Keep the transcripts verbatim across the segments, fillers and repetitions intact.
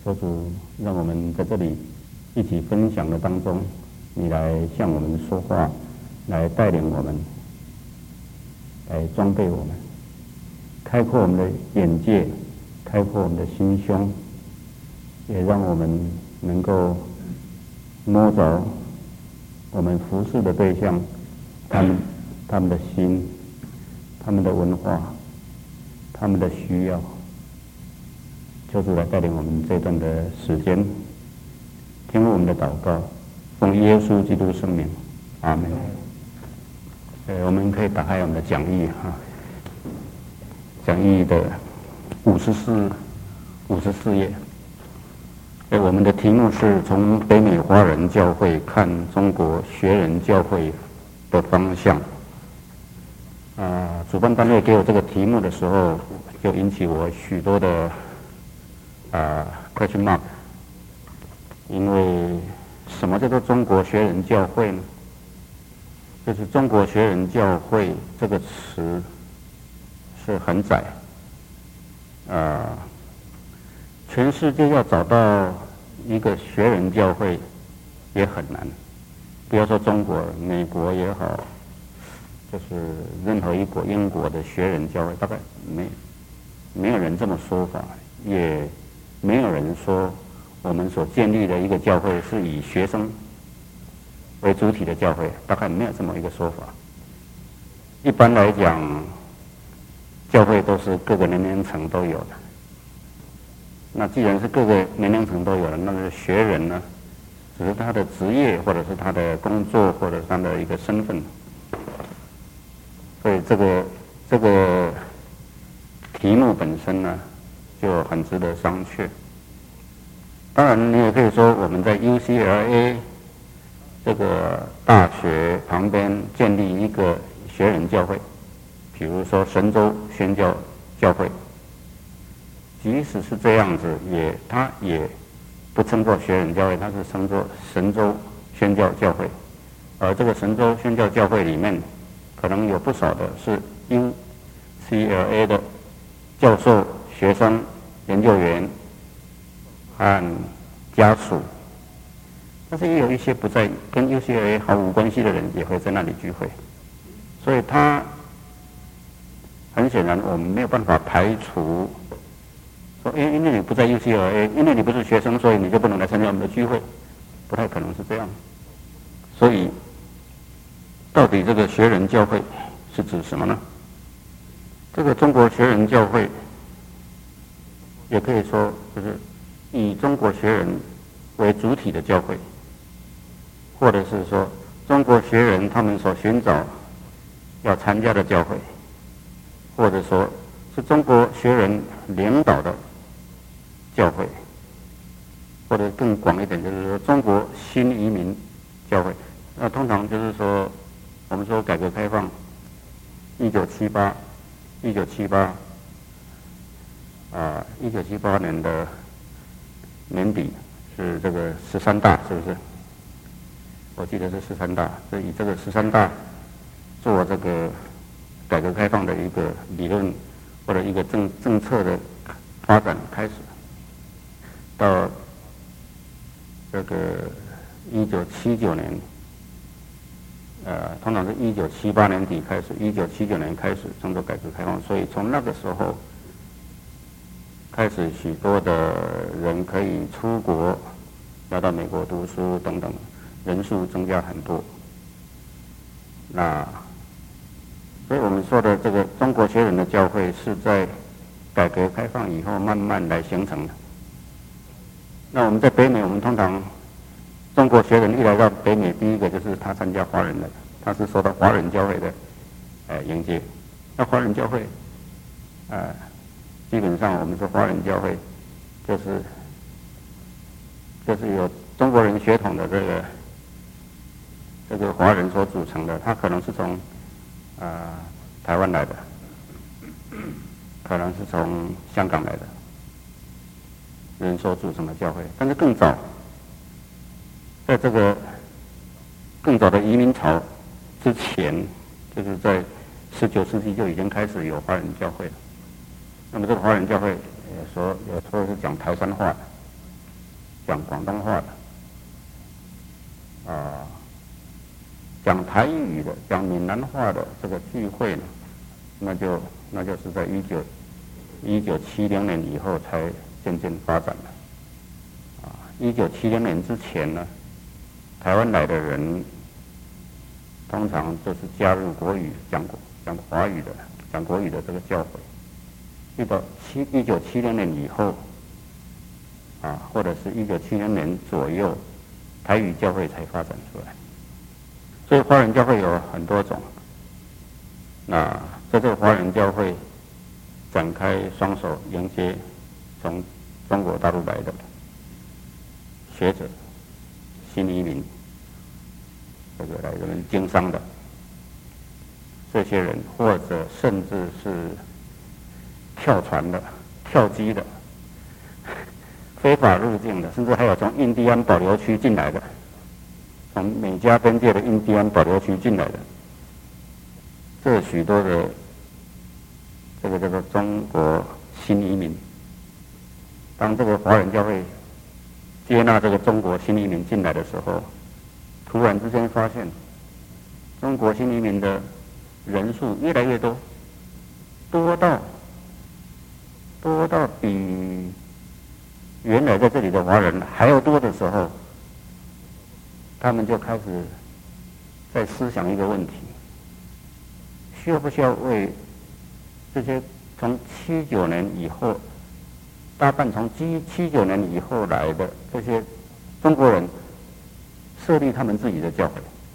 求主让我们在这里一起分享的当中，你来向我们说话，来带领我们，来装备我们，开阔我们的眼界，开阔我们的心胸，也让我们能够摸着我们服侍的对象，他们他们的心，他们的文化，他们的需要。求主来带领我们这段的时间，听我们的祷告，奉耶稣基督圣名，阿门。呃，我们可以打开我们的讲义哈，讲义的五十四五十四页。呃，我们的题目是从北美华人教会看中国学人教会的方向。啊、呃，主办单位给我这个题目的时候，就引起我许多的啊 question mark， 因为什么叫做中国学人教会呢？就是中国学人教会这个词是很窄，啊、呃，全世界要找到一个学人教会也很难，不要说中国，美国也好，就是任何一国，英国的学人教会，大概没没有人这么说法，也没有人说我们所建立的一个教会是以学生为主体的教会，大概没有这么一个说法。一般来讲，教会都是各个年龄层都有的。那既然是各个年龄层都有了，那么学人呢，只是他的职业，或者是他的工作，或者是他的一个身份。所以这个这个题目本身呢，就很值得商榷。当然，你也可以说我们在 U C L A 这个大学旁边建立一个学人教会，比如说神州宣教教会。即使是这样子，也它也不称作学人教会，它是称作神州宣教教会。而这个神州宣教教会里面，可能有不少的是 U C L A 的教授、学生、研究员和家属，但是也有一些不在跟 U C L A 毫无关系的人也会在那里聚会，所以他很显然我们没有办法排除说，因因为你不在 U C L A， 因为你不是学生，所以你就不能来参加我们的聚会，不太可能是这样。所以，到底这个学人教会是指什么呢？这个中国学人教会，也可以说就是以中国学人为主体的教会，或者是说中国学人他们所寻找要参加的教会，或者说是中国学人领导的教会，或者更广一点，就是说中国新移民教会。那通常就是说，我们说改革开放，一九七八，一九七八，啊，一九七八年的年底是这个十三大，是不是？我记得是十三大，是以这个十三大做这个改革开放的一个理论或者一个政政策的发展开始，到这个一九七九年，呃，通常是一九七八年底开始，一九七九年开始称作改革开放，所以从那个时候开始，许多的人可以出国，要到美国读书等等，人数增加很多。那所以我们说的这个中国学人的教会是在改革开放以后慢慢来形成的。那我们在北美，我们通常中国学人一来到北美，第一个就是他参加华人的，他是受到华人教会的呃迎接。那华人教会，呃，基本上我们说华人教会就是就是有中国人血统的这个这个华人所组成的，他可能是从啊、呃、台湾来的，可能是从香港来的人所组成的教会。但是更早，在这个更早的移民潮之前，就是在十九世纪就已经开始有华人教会了。那么这个华人教会有说有时候是讲台山话的， 讲广东话的，啊，讲台语的、讲闽南话的这个聚会呢，那就那就是在一九一九七零年以后才渐渐发展的。啊，一九七零年之前呢，台湾来的人通常就是加入国语、讲讲华语的、讲国语的这个教会。一到七一九七零年以后，啊，或者是一九七零年左右，台语教会才发展出来。所以华人教会有很多种。那在这个华人教会展开双手迎接从中国大陆来的学者、新移民，这个来这边经商的这些人，或者甚至是跳船的、跳机的、非法入境的，甚至还有从印第安保留区进来的，从美加边界的印第安保留区进来的，这许多的这个叫做中国新移民。当这个华人教会接纳这个中国新移民进来的时候，突然之间发现，中国新移民的人数越来越多，多到多到比原来在这里的华人还要多的时候，他们就开始在思想一个问题：需要不需要为这些从七九年以后，大半从七七九年以后来的这些中国人设立他们自己的教会？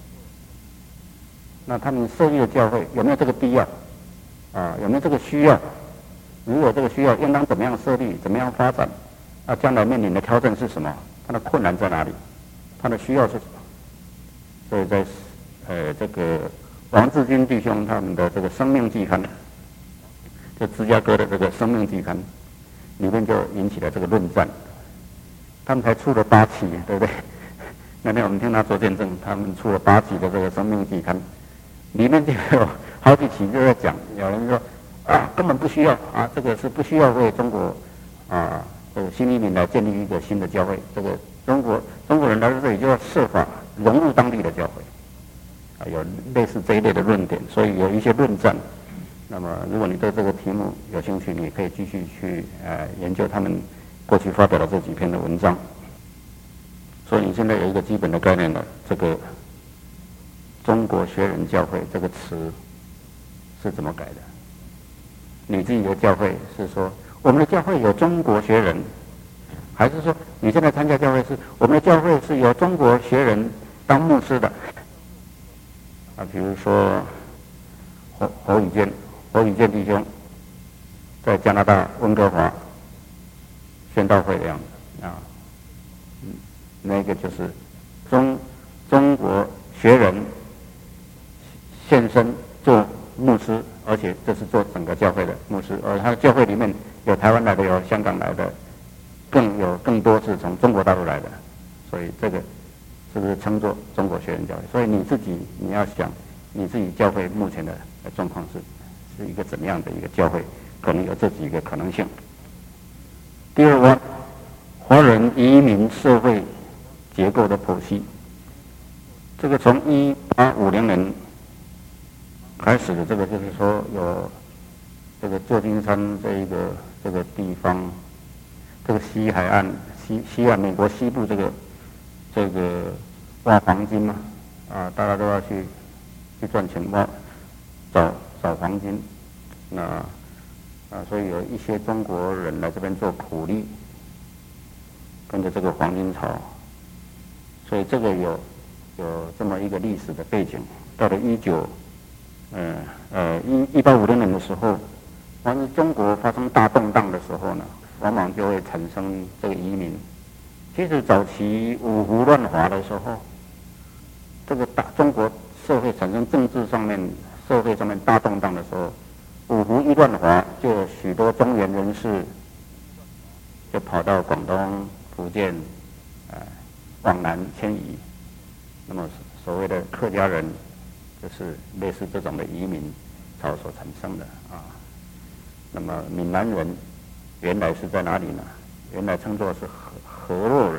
那他们设立的教会有没有这个必要？啊，有没有这个需要？如果这个需要，应当怎么样设立？怎么样发展？那将来面临的挑战是什么？它的困难在哪里？它的需要是什么？所以在呃这个王志军弟兄他们的这个《生命季刊》，就芝加哥的这个《生命季刊》里面就引起了这个论战。他们才出了八期，对不对？那天我们听他做见证，他们出了八期的这个《生命季刊》，里面就有好几期就在讲，有人说啊根本不需要啊，这个是不需要为中国啊这个新移民来建立一个新的教会，这个中国中国人来到这里就要设法融入当地的教会，啊有类似这一类的论点，所以有一些论战。那么如果你对这个题目有兴趣，你可以继续去呃研究他们过去发表的这几篇的文章。所以你现在有一个基本的概念了，这个中国学人教会这个词是怎么改的？你自己的教会是说我们的教会有中国学人，还是说你现在参加教会是我们的教会是由中国学人当牧师的？啊，比如说侯侯宇健、侯宇健弟兄在加拿大温哥华宣道会的样子啊，嗯，那个就是中中国学人现身做牧师，而且这是做整个教会的牧师，而他的教会里面有台湾来的，有香港来的，更有更多是从中国大陆来的，所以这个是不是称作中国学人教会？所以你自己你要想你自己教会目前的状况是是一个怎么样的一个教会，可能有这几个可能性。第二个，华人移民社会结构的剖析，这个从一八五零年开始的，这个就是说有这个旧金山这一个这个地方，这个西海岸西西岸美国西部这个这个挖黄金嘛，啊，大家都要去去赚钱挖找找黄金，那啊，所以有一些中国人来这边做苦力，跟着这个黄金潮，所以这个有有这么一个历史的背景。到了一九呃呃一一八五零年的时候，凡是中国发生大动荡的时候呢，往往就会产生这个移民。其实早期五胡乱华的时候，这个大中国社会产生政治上面、社会上面大动荡的时候，五胡一乱华，就有许多中原人士就跑到广东、福建，呃，往南迁移。那么所谓的客家人，就是类似这种的移民潮所产生的啊。那么闽南人原来是在哪里呢？原来称作是河河洛人、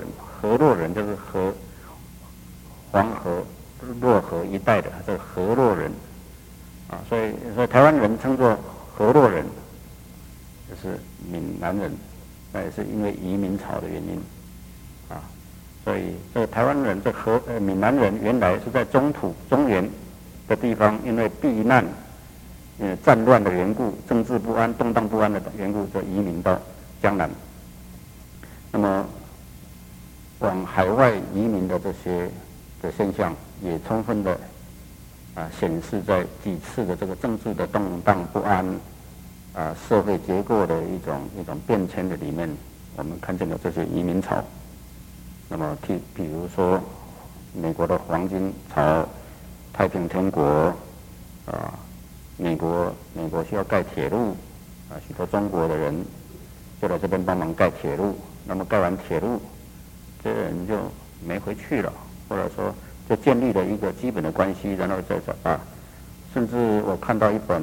河洛人，就是河黄河、洛河一带的这个河洛人啊，所以所以台湾人称作河洛人，就是闽南人，那也是因为移民潮的原因啊，所以这个台湾人这河呃闽南人原来是在中土中原的地方，因为避难。呃，战乱的缘故，政治不安、动荡不安的缘故，就移民到江南。那么，往海外移民的这些的现象，也充分的啊显示在几次的这个政治的动荡不安啊社会结构的一种一种变迁的里面，我们看见了这些移民潮。那么，譬比如说，美国的黄金潮、太平天国啊。美国美国需要盖铁路，啊，许多中国的人就来这边帮忙盖铁路。那么盖完铁路，这些人就没回去了，或者说就建立了一个基本的关系，然后再走啊。甚至我看到一本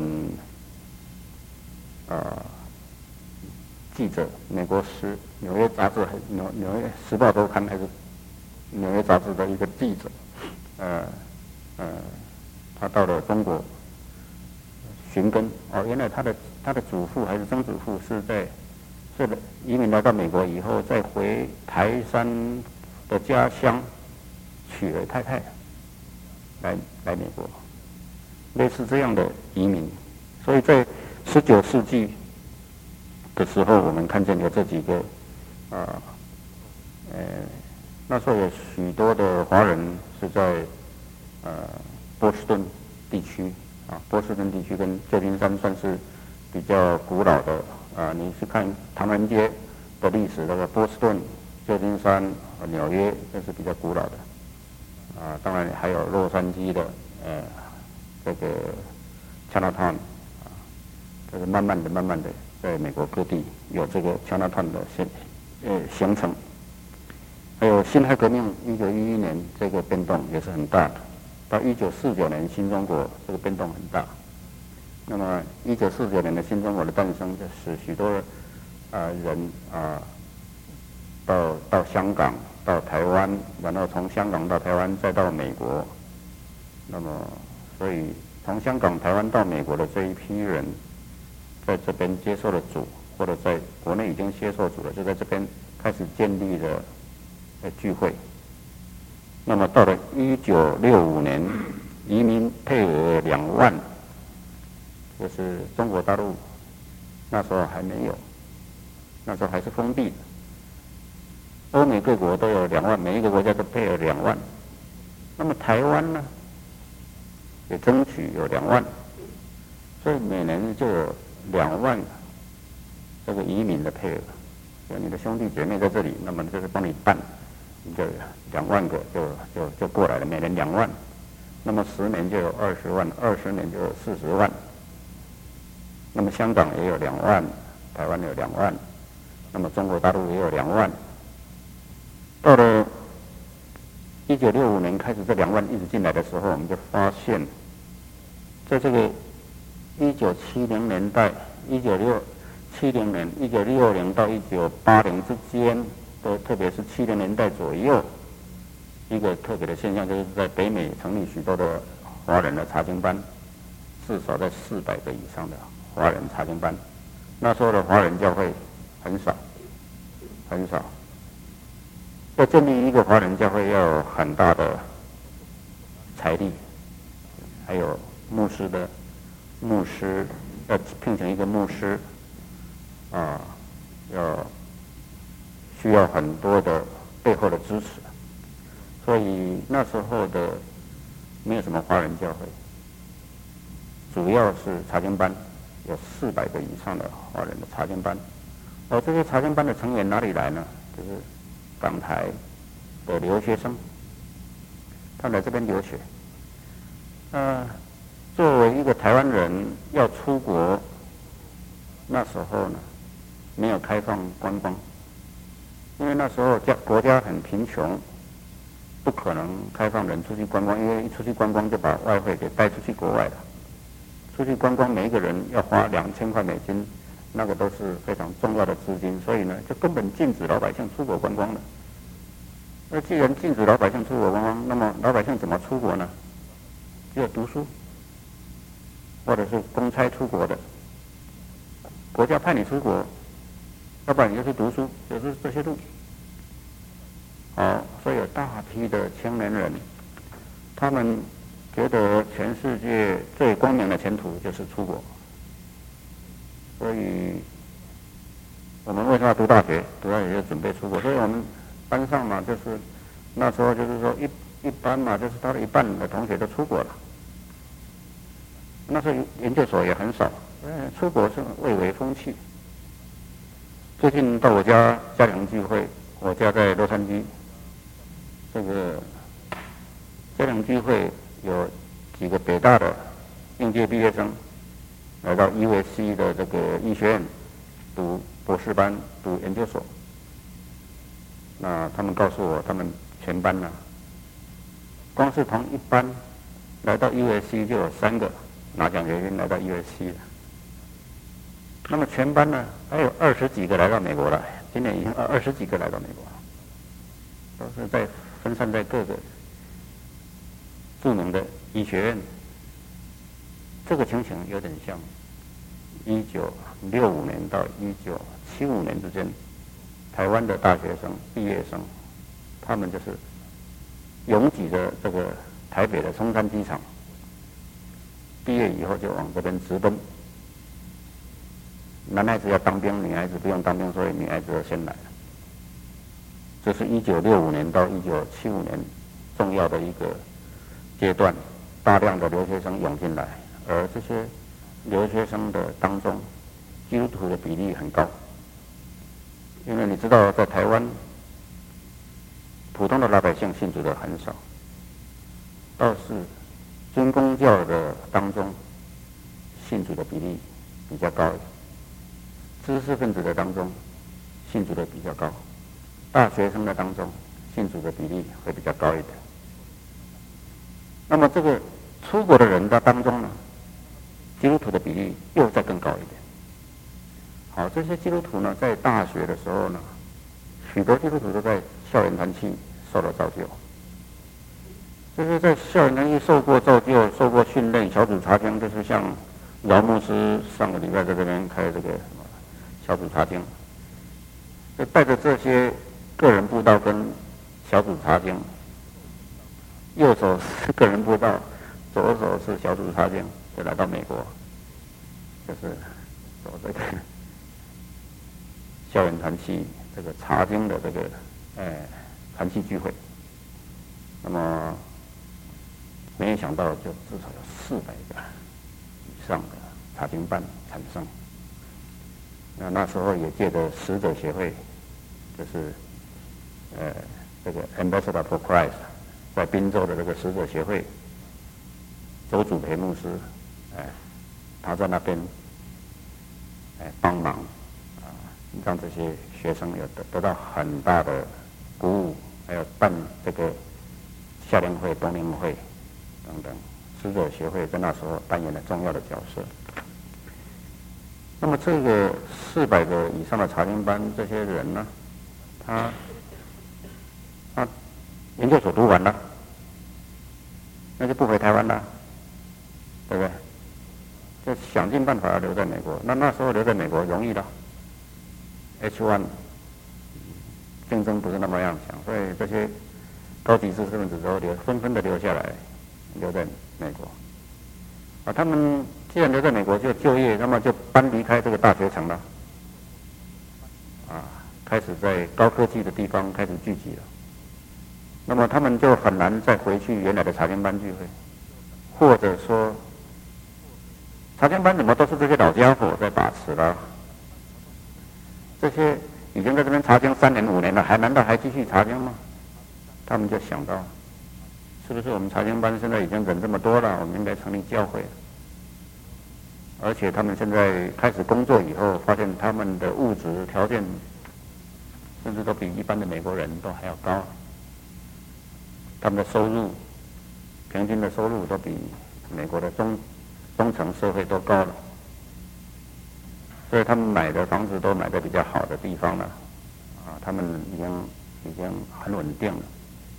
呃记者，美国时纽约杂志还纽纽约时报周刊还是纽约杂志的一个记者，呃呃，他到了中国。寻根哦，原来他的他的祖父还是曾祖父是在是移民来到美国以后，再回台山的家乡娶了太太，来来美国，类似这样的移民。所以在十九世纪的时候，我们看见有这几个啊，呃，那时候有许多的华人是在呃波士顿地区。啊，波士顿地区跟旧金山算是比较古老的啊。你去看唐人街的历史，那个波士顿、旧金山、纽约，这是比较古老的啊。当然还有洛杉矶的呃这个 Chinatown 啊，这是慢慢的、慢慢的在美国各地有这个 Chinatown 的形呃形成。还有辛亥革命一九一一年这个变动也是很大的。到一九四九年，新中国这个变动很大。那么，一九四九年的新中国的诞生，就使许多呃人啊、呃、到到香港、到台湾，然后从香港到台湾，再到美国。那么，所以从香港、台湾到美国的这一批人，在这边接受了主，或者在国内已经接受主了，就在这边开始建立了呃聚会。那么到了一九六五年，移民配额两万，就是中国大陆那时候还没有，那时候还是封闭的。欧美各国都有两万，每一个国家都配额两万。那么台湾呢，也争取有两万，所以每年就有两万这个移民的配额。有你的兄弟姐妹在这里，那么就是帮你办。你就两万个就就就过来了，每年两万，那么十年就有二十万，二十年就有四十万。那么香港也有两万，台湾有两万，那么中国大陆也有两万。到了一九六五年开始，这两万一直进来的时候，我们就发现，在这个一九七零年代，一九六七零年，一九六零到一九八零之间。都特别是七零年代左右，一个特别的现象，就是在北美成立许多的华人的查经班，至少在四百个以上的华人查经班。那时候的华人教会很少，很少。要建立一个华人教会，要有很大的财力，还有牧师的牧师要聘请一个牧师啊，要。需要很多的背后的支持，所以那时候的没有什么华人教会，主要是查经班，有四百个以上的华人的查经班。而这些查经班的成员哪里来呢？就是港台的留学生，他们来这边留学。呃，作为一个台湾人要出国，那时候呢没有开放观光。因为那时候家国家很贫穷，不可能开放人出去观光，因为一出去观光就把外汇给带出去国外了。出去观光每一个人要花两千块美金，那个都是非常重要的资金，所以呢就根本禁止老百姓出国观光的。 那既然禁止老百姓出国观光，那么老百姓怎么出国呢？只有读书，或者是公差出国的，国家派你出国，要不然你就去读书，就是这些路。好，所以有大批的青年人，他们觉得全世界最光明的前途就是出国。所以，我们为什么要读大学？读大学就准备出国。所以我们班上嘛，就是那时候就是说一一般嘛，就是到了一半的同学都出国了。那时候研究所也很少，嗯，出国是蔚为风气。最近到我家家庭聚会，我家在洛杉矶，这个家庭聚会有几个北大的应届毕业生来到 U S C 的这个医学院读博士班、读研究所。那他们告诉我，他们全班呢，光是同一班来到 U S C 就有三个拿奖学金来到 U S C 的。那么全班呢，还有二十几个来到美国了，今年已经二二十几个来到美国了，都是在分散在各个著名的医学院。这个情形有点像一九六五年到一九七五年之间，台湾的大学生、毕业生，他们就是拥挤着这个台北的松山机场，毕业以后就往这边直奔。男孩子要当兵，女孩子不用当兵，所以女孩子就先来了。这是一九六五年到一九七五年重要的一个阶段，大量的留学生涌进来，而这些留学生的当中，基督徒的比例很高。因为你知道，在台湾，普通的老百姓信主的很少，倒是军公教的当中，信主的比例比较高一点。知识分子的当中，信主的比较高；大学生的当中，信主的比例会比较高一点。那么这个出国的人的当中呢，基督徒的比例又再更高一点。好，这些基督徒呢，在大学的时候呢，许多基督徒都在校园团契受了造就，就是在校园团契受过造就、受过训练，小组查经，就是像饶牧师上个礼拜在这边开这个小组查经，就带着这些个人布道跟小组查经，右手是个人布道，左手是小组查经，就来到美国，就是走这个校园团契这个查经的这个呃团契聚会。那么没想到就至少有四百个以上的查经班产生。那那时候也借着使者协会，就是呃这个 Ambassador for Christ 在宾州的这个使者协会，周祖培牧师，哎、呃，他在那边哎、呃、帮忙啊、呃，让这些学生有得得到很大的鼓舞，还有办这个夏令会、冬令会等等，使者协会在那时候扮演了重要的角色。那么这个四百个以上的查经班，这些人呢，他他研究所读完了，那就不回台湾了，对不对？就想尽办法要留在美国。那那时候留在美国容易的 ，H 一 竞争不是那么样强，所以这些高级知识分子都留纷纷的留下来，留在美国。啊，他们既然留在美国就就业，那么就搬离开这个大学城了，啊，开始在高科技的地方开始聚集了。那么他们就很难再回去原来的查经班聚会，或者说，查经班怎么都是这些老家伙在把持了？这些已经在这边查经三年五年了，还难道还继续查经吗？他们就想到，是不是我们查经班现在已经人这么多了，我们应该成立教会？而且他们现在开始工作以后，发现他们的物质条件甚至都比一般的美国人都还要高，他们的收入平均的收入都比美国的中中层社会都高了，所以他们买的房子都买在比较好的地方了，啊，他们已经已经很稳定了。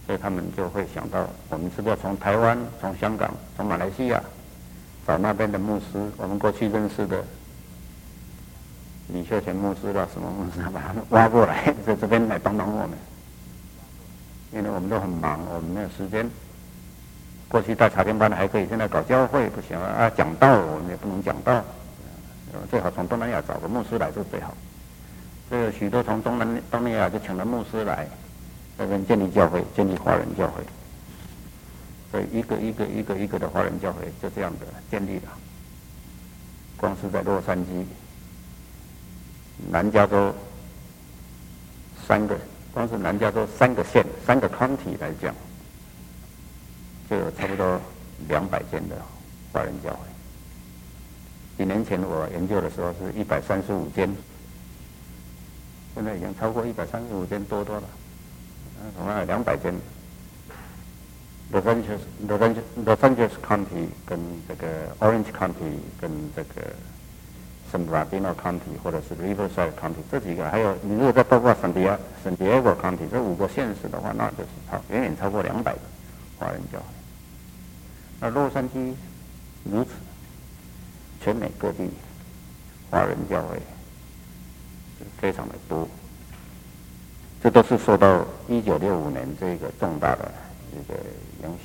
所以他们就会想到，我们是不是要从台湾、从香港、从马来西亚找那边的牧师，我们过去认识的李秀全牧师啦、什么牧师，把他们挖过来，在这边来帮帮我们。因为我们都很忙，我们没有时间。过去带茶经班的还可以，现在搞教会不行啊！讲道我们也不能讲道，最好从东南亚找个牧师来是最好。所以许多从东南东南亚就请了牧师来。这边建立教会，建立华人教会，所以一个一个一个一个的华人教会就这样的建立了。光是在洛杉矶、南加州三个，光是南加州三个县、三个 county 来讲，就有差不多两百间的华人教会。几年前我研究的时候是一百三十五间，现在已经超过一百三十五间多多了。恐怕有两百间 ，Los Angeles、Los Angeles、Los Angeles County 跟这个 Orange County 跟这个 San Bernardino County 或者是 Riverside County 这几个，还有你如果再包括 San Diego、San Diego County 这五个县市的话，那就是超远远超过两百个华人教会。那洛杉矶如此，全美各地华人教会非常的多。这都是受到一九六五年这个重大的一个影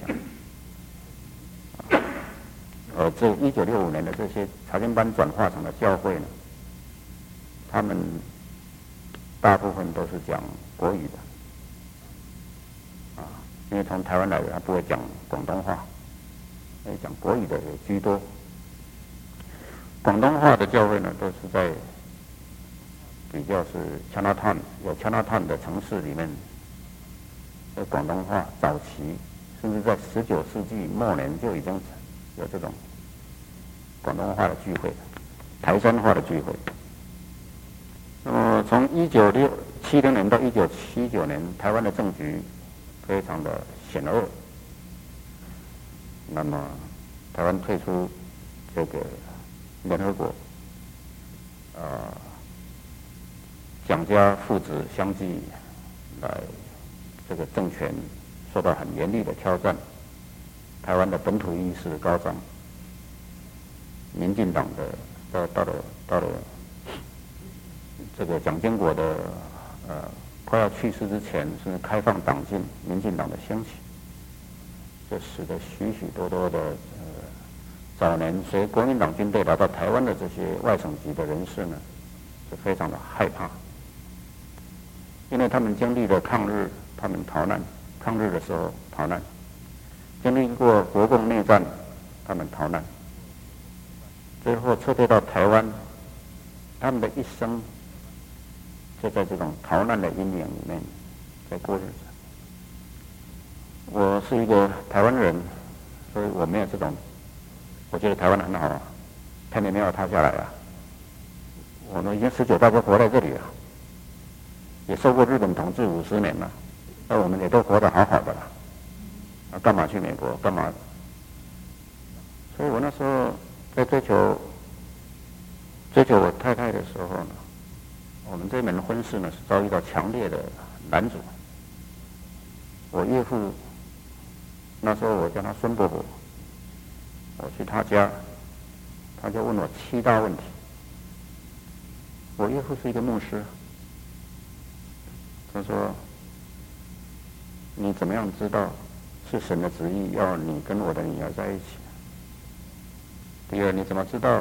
响。呃，这一九六五年的这些查经班转化成的教会呢，他们大部分都是讲国语的，啊，因为从台湾来的他不会讲广东话，所以讲国语的也居多。广东话的教会呢，都是在比较是 Chinatown 有 Chinatown 的城市里面，在广东话早期，甚至在十九世纪末年就已经有这种广东话的聚会，台山话的聚会。那么从一九六七零年到一九七九年，台湾的政局非常的险恶，那么台湾退出这个联合国，呃。蒋家父子相继来，这个政权受到很严厉的挑战，台湾的本土意识高涨，民进党的到到了到了这个蒋经国的呃快要去世之前，甚至开放党禁，民进党的兴起，这使得许许多多的呃早年随国民党军队来到台湾的这些外省籍的人士呢，是非常的害怕。因为他们经历了抗日，他们逃难，抗日的时候逃难，经历过国共内战，他们逃难，最后撤退到台湾，他们的一生就在这种逃难的阴影里面在过日子。我是一个台湾人，所以我没有这种，我觉得台湾很好啊，天也没有塌下来啊，我们已经十九代都活在这里了。也受过日本统治五十年了，那我们也都活得好好的了，啊，干嘛去美国？干嘛？所以我那时候在追求追求我太太的时候呢，我们这门婚事呢是遭遇到强烈的拦阻。我岳父那时候我叫他孙伯伯，我去他家，他就问我七大问题。我岳父是一个牧师。他说：“你怎么样知道是神的旨意要你跟我的女儿在一起？第二，你怎么知道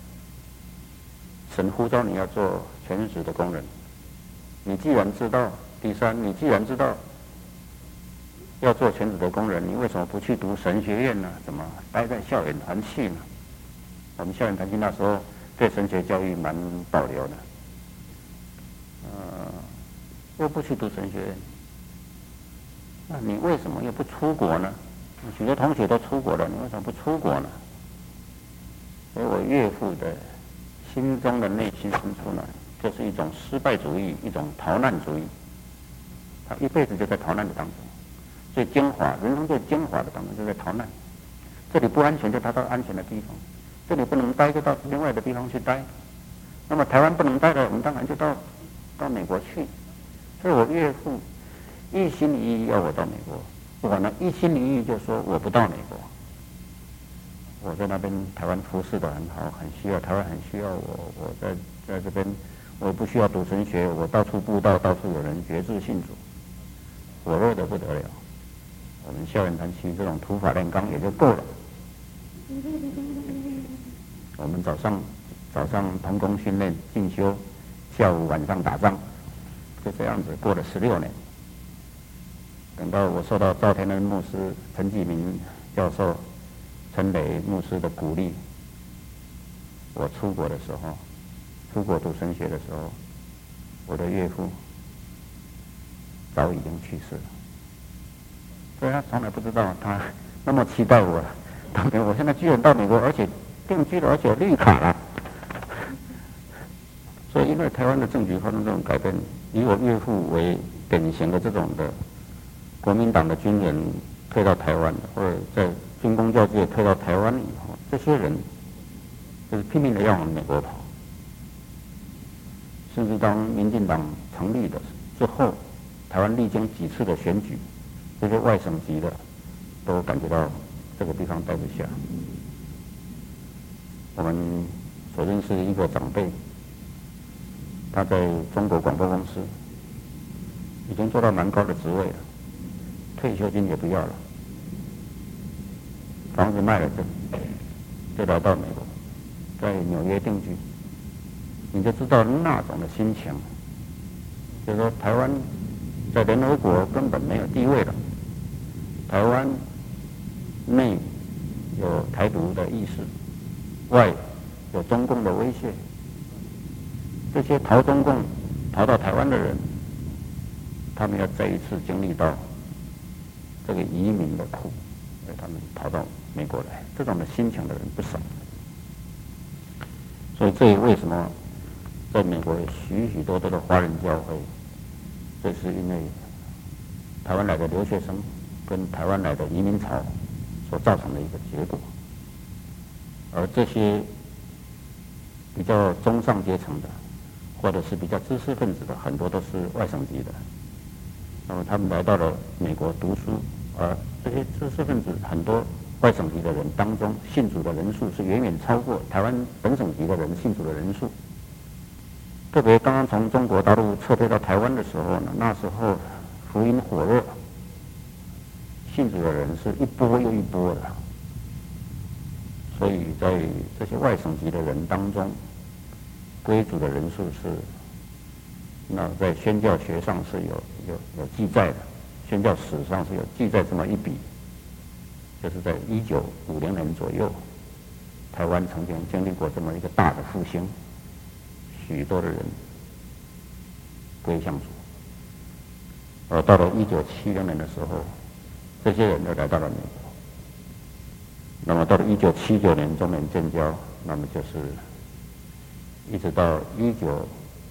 神呼召你要做全职的工人？你既然知道，第三，你既然知道要做全职的工人，你为什么不去读神学院呢？怎么待在校园团契呢？我们校园团契那时候对神学教育蛮保留的。”呃。又不去读神学院，那你为什么又不出国呢？许多同学都出国了，你为什么不出国呢？所以我岳父的心中的内心深处呢，就是一种失败主义，一种逃难主义。他一辈子就在逃难的当中，最精华，人生最精华的当中就在逃难。这里不安全，就他到安全的地方；这里不能待，就到另外的地方去待。那么台湾不能待的，我们当然就到到美国去。所以我岳父一心一意要我到美国，我呢一心一意就说我不到美国。我在那边台湾服侍得很好，很需要台湾很需要我，我在在这边我不需要读神学，我到处布道，到处有人决志信主，火热得不得了。我们校园团契这种土法炼钢也就够了。我们早上早上同工训练进修，下午晚上打仗，就这样子过了十六年。等到我受到赵天恩牧师、陈继明教授、陈雷牧师的鼓励，我出国的时候，出国读神学的时候，我的岳父早已经去世了，所以他从来不知道他那么期待我到美国。我现在居然到美国，而且定居了，而且有绿卡了。所以因为台湾的政局发生这种改变，以我岳父为典型的这种的国民党的军人退到台湾，或者在军工教界退到台湾以后，这些人就是拼命的要往美国跑。甚至当民进党成立的之后，台湾历经几次的选举，这些外省籍的都感觉到这个地方待不下。我们所认识的一个长辈，他在中国广播公司已经做到蛮高的职位了，退休金也不要了，房子卖了就就来到美国，在纽约定居。你就知道那种的心情，就是说台湾在联合国根本没有地位了，台湾内有台独的意识，外有中共的威胁，这些逃中共逃到台湾的人，他们要再一次经历到这个移民的苦，所以他们跑到美国来，这种的心情的人不少。所以这也为什么在美国有许许多多的华人教会，这是因为台湾来的留学生跟台湾来的移民潮所造成的一个结果。而这些比较中上阶层的，或者是比较知识分子的，很多都是外省籍的。那么他们来到了美国读书，而这些知识分子很多外省籍的人当中，信主的人数是远远超过台湾本省籍的人信主的人数。特别刚刚从中国大陆撤退到台湾的时候呢，那时候福音火热，信主的人是一波又一波的，所以在这些外省籍的人当中，归主的人数是，那在宣教学上是有有有记载的，宣教史上是有记载这么一笔，就是在一九五零年左右，台湾曾经经历过这么一个大的复兴。许多的人归向主，而到了一九七零年的时候，这些人都来到了美国。那么到了一九七九年中美建交，那么就是一直到一九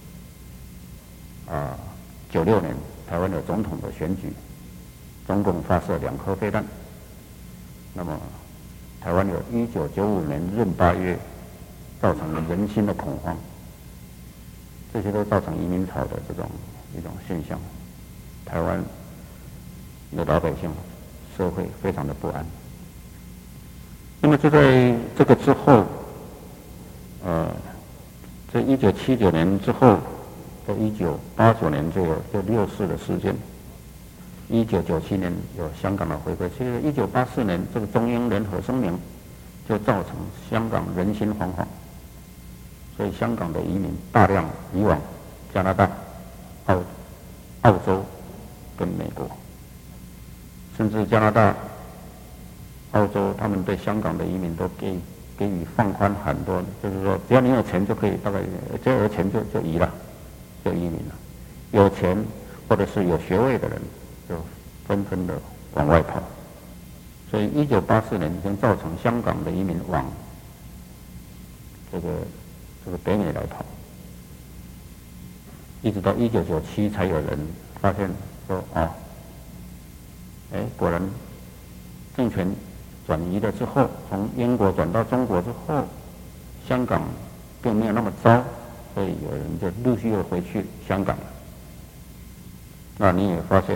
啊九六年，台湾有总统的选举，中共发射两颗飞弹，那么台湾有一九九五年闰八月，造成了人心的恐慌。这些都造成移民潮的这种一种现象，台湾的老百姓社会非常的不安。那么就在这个之后，呃，在一九七九年之后，在一九八九年就有就六四的事件，一九九七年有香港的回归，其实一九八四年这个中英联合声明就造成香港人心惶惶。所以香港的移民大量移往加拿大、澳、澳洲跟美国，甚至加拿大、澳洲，他们对香港的移民都给给予放宽很多，就是说只要你有钱就可以，大概只要有钱就就移了，就移民了。有钱或者是有学位的人，就纷纷的往外跑。所以一九八四年已经造成香港的移民往这个。这个北美来跑，一直到一九九七才有人发现说，哦，哎，果然政权转移了之后，从英国转到中国之后，香港并没有那么糟，所以有人就陆续又回去香港了。那你也发现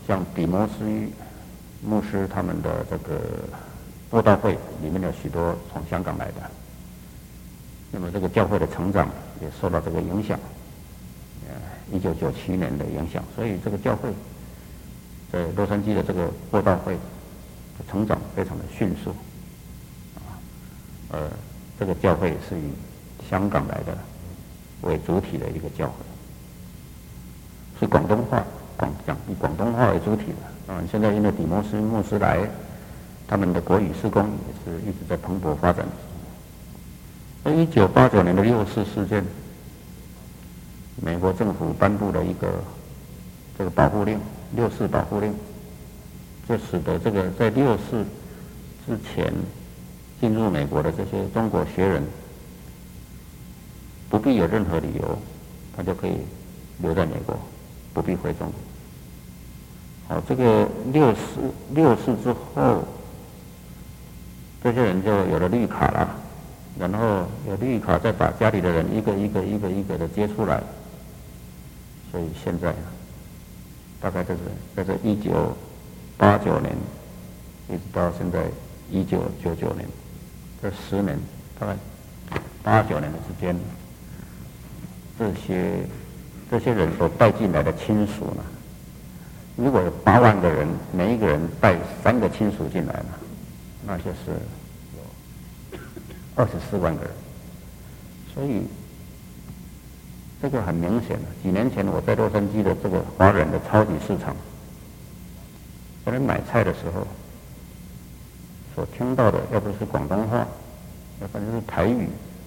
像比摩斯牧师他们的这个布道会里面有许多从香港来的，那么这个教会的成长也受到这个影响，呃，一九九七年的影响，所以这个教会在洛杉矶的这个布道会的成长非常的迅速，啊，呃，这个教会是以香港来的为主体的一个教会，是广东话，广讲以广东话为主体的。啊，现在因为底摩斯牧师来，他们的国语事工也是一直在蓬勃发展。在一九八九年的六四事件，美国政府颁布了一个这个保护令，六四保护令，就使得这个在六四之前进入美国的这些中国学人，不必有任何理由，他就可以留在美国，不必回中国。好，这个六四六四之后，这些人就有了绿卡了，然后有绿卡，再把家里的人一个一个一个一个的接出来，所以现在大概就是在这一九八九年一直到现在一九九九年，这十年大概八九年的时间，这些这些人所带进来的亲属呢，如果有八万个人，每一个人带三个亲属进来呢，那就是有二十四万个人。所以这个很明显的，几年前我在洛杉矶的这个华人的超级市场，在那买菜的时候，所听到的要不是广东话，要不然就是台语。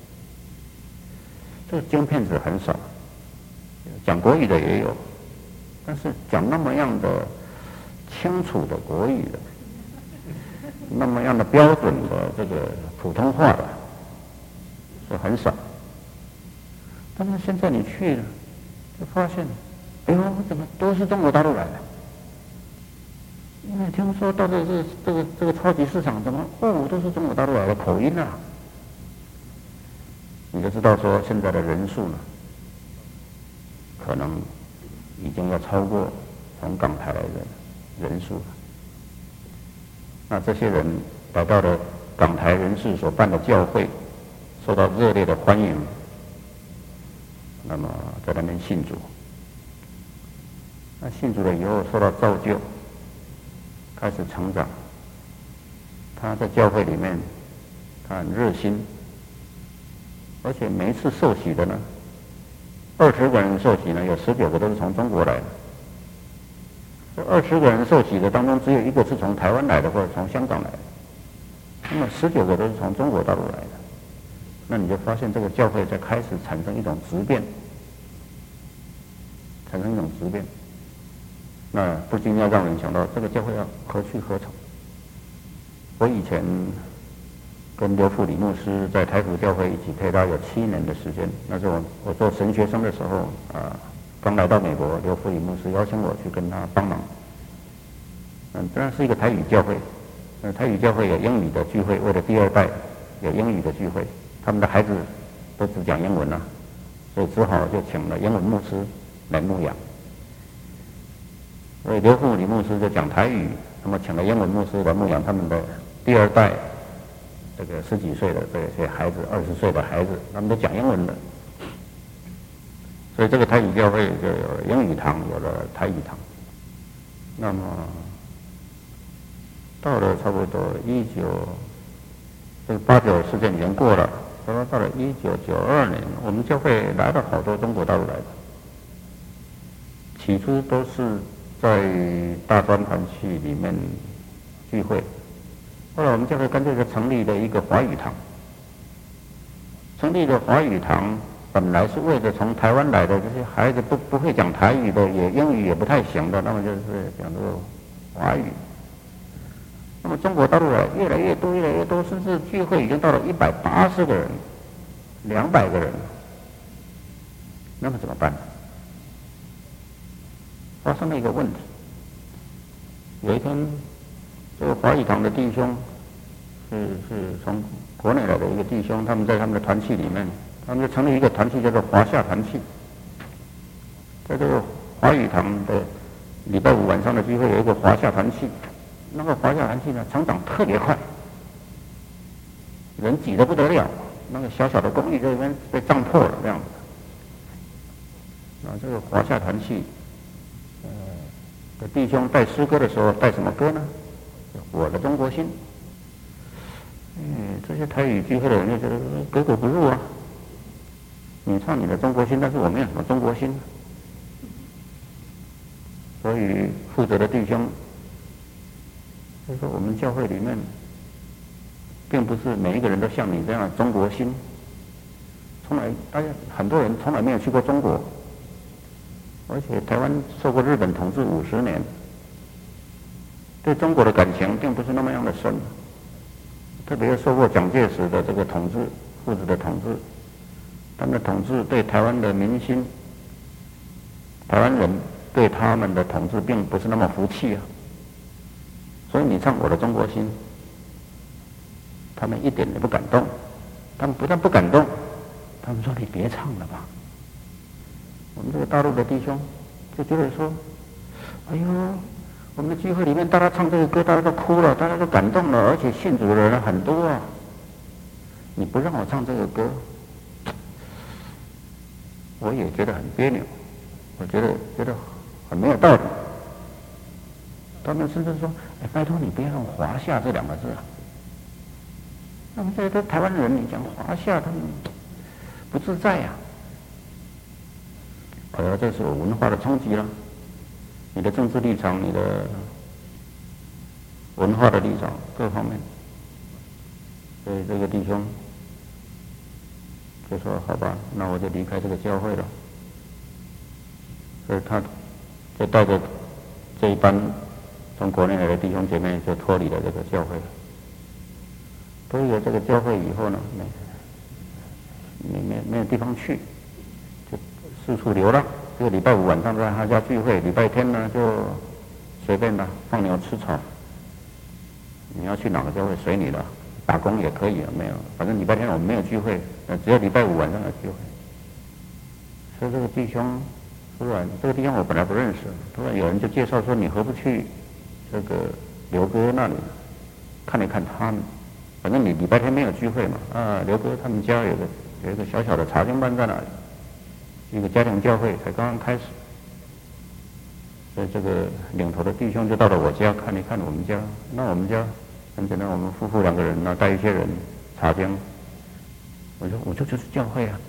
这个京片子很少，讲国语的也有，但是讲那么样的清楚的国语的，那么样的标准的这个普通话的，是很少。但是现在你去了，就发现，哎呦，怎么都是中国大陆来的？因为听说到这个这个这个超级市场，怎么哦都是中国大陆来的口音啊？你就知道说现在的人数呢，可能已经要超过从港台来的人数了。那这些人来到了港台人士所办的教会，受到热烈的欢迎，那么在那边信主。那信主了以后受到造就，开始成长。他在教会里面，他很热心。而且每一次受洗的呢，二十个人受洗呢，有十九个都是从中国来的。这二十个人受洗的当中，只有一个是从台湾来的或者从香港来的，那么十九个都是从中国大陆来的。那你就发现这个教会在开始产生一种质变，产生一种质变。那不禁要让人想到，这个教会要何去何从？我以前跟刘富里牧师在台府教会一起配搭有七年的时间。那时候我我做神学生的时候啊，刚来到美国，刘富里牧师邀请我去跟他帮忙。嗯，当然是一个台语教会。呃，台语教会有英语的聚会，为了第二代有英语的聚会，他们的孩子都只讲英文啊，所以只好就请了英文牧师来牧养。所以刘富里牧师就讲台语，那么请了英文牧师来牧养他们的第二代。这个十几岁的这些孩子，二十岁的孩子，他们都讲英文的，所以这个台语教会就有英语堂，有了台语堂。那么到了差不多一九，这个八九事件已经过了，到了到了一九九二年，我们教会来了好多中国大陆来的，起初都是在大专团契里面聚会。后来我们教会干脆就成立了一个华语堂。成立了华语堂，本来是为了从台湾来的这些孩子不不会讲台语的，也英语也不太行的，那么就是讲这个华语。那么中国大陆来越来越多，越来越多，甚至聚会已经到了一百八十个人、两百个人。那么怎么办呢？发生了一个问题。有一天，这个华语堂的弟兄是是从国内来的一个弟兄，他们在他们的团契里面，他们就成立一个团契，叫做华夏团契。在这个华语堂的礼拜五晚上的聚会有一个华夏团契，那个华夏团契呢，成长特别快，人挤得不得了，那个小小的公寓这边被胀破了这样子。啊，这个华夏团契，呃，的弟兄带诗歌的时候带什么歌呢？我的中国心。嗯，这些台语聚会的人就觉得格格不入啊。你唱你的中国心，但是我没有什么中国心。所以负责的弟兄就说，我们教会里面，并不是每一个人都像你这样的中国心。从来，大家很多人从来没有去过中国。而且台湾受过日本统治五十年，对中国的感情并不是那么样的深，特别是受过蒋介石的这个统治，父子的统治，他们的统治对台湾的民心，台湾人对他们的统治并不是那么服气啊。所以你唱我的中国心，他们一点也不感动，他们不但不感动，他们说你别唱了吧。我们这个大陆的弟兄就觉得说，哎呦，我们的聚会里面大家唱这个歌，大家都哭了，大家都感动了，而且信主的人很多啊。你不让我唱这个歌，我也觉得很别扭，我觉得觉得很没有道理。他们甚至说，哎，拜托你不要用华夏这两个字啊。那么这些台湾人，你讲华夏，他们不自在呀、啊。呃，这是有文化的冲击了，你的政治立场，你的文化的立场，各方面。所以这个弟兄就说：“好吧，那我就离开这个教会了。”所以他就带着这一班从国内来的弟兄姐妹，就脱离了这个教会了。脱离了这个教会以后呢，没没没有地方去。四处流浪，这个礼拜五晚上在他家聚会，礼拜天呢就随便的放牛吃草。你要去哪个教会随你了，打工也可以啊，没有，反正礼拜天我们没有聚会，只有礼拜五晚上有聚会。所以这个弟兄突然，这个弟兄我本来不认识，突然有人就介绍说，你何不去这个刘哥那里看一看他们？反正你礼拜天没有聚会嘛，啊，刘哥他们家有个有一个小小的查经班在那里。一个家庭教会才刚刚开始，所以这个领头的弟兄就到了我家看一看我们家。那我们家很简单，我们夫妇两个人，那带一些人查经。我说，我这就是教会啊。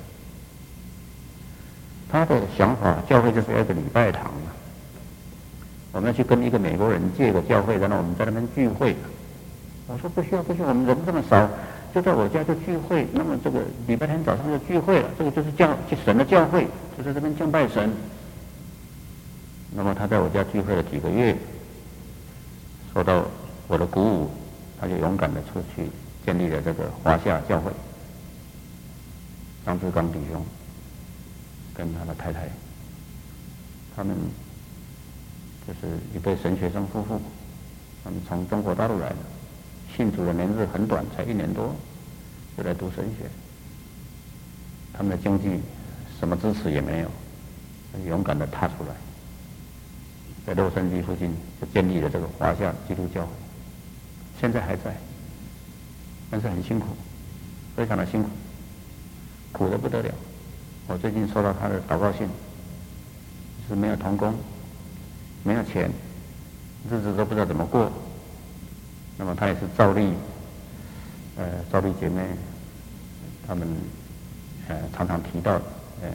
他的想法，教会就是要一个礼拜堂啊。我们要去跟一个美国人借个教会，然后我们在那边聚会。我说不需要，不需要，我们人这么少。就在我家就聚会，那么这个礼拜天早上就聚会了，这个就是教神的教会，就在这边敬拜神。那么他在我家聚会了几个月，受到我的鼓舞，他就勇敢的出去建立了这个华夏教会。张志刚弟兄跟他的太太，他们就是一对神学生夫妇，他们从中国大陆来的。信主的年日很短，才一年多，就来读神学。他们的经济什么支持也没有，勇敢的踏出来，在洛杉矶附近就建立了这个华夏基督教会，现在还在，但是很辛苦，非常的辛苦，苦得不得了。我最近收到他的祷告信，是没有同工，没有钱，日子都不知道怎么过。那么他也是照例，呃，照例姐妹，他们呃常常提到，呃，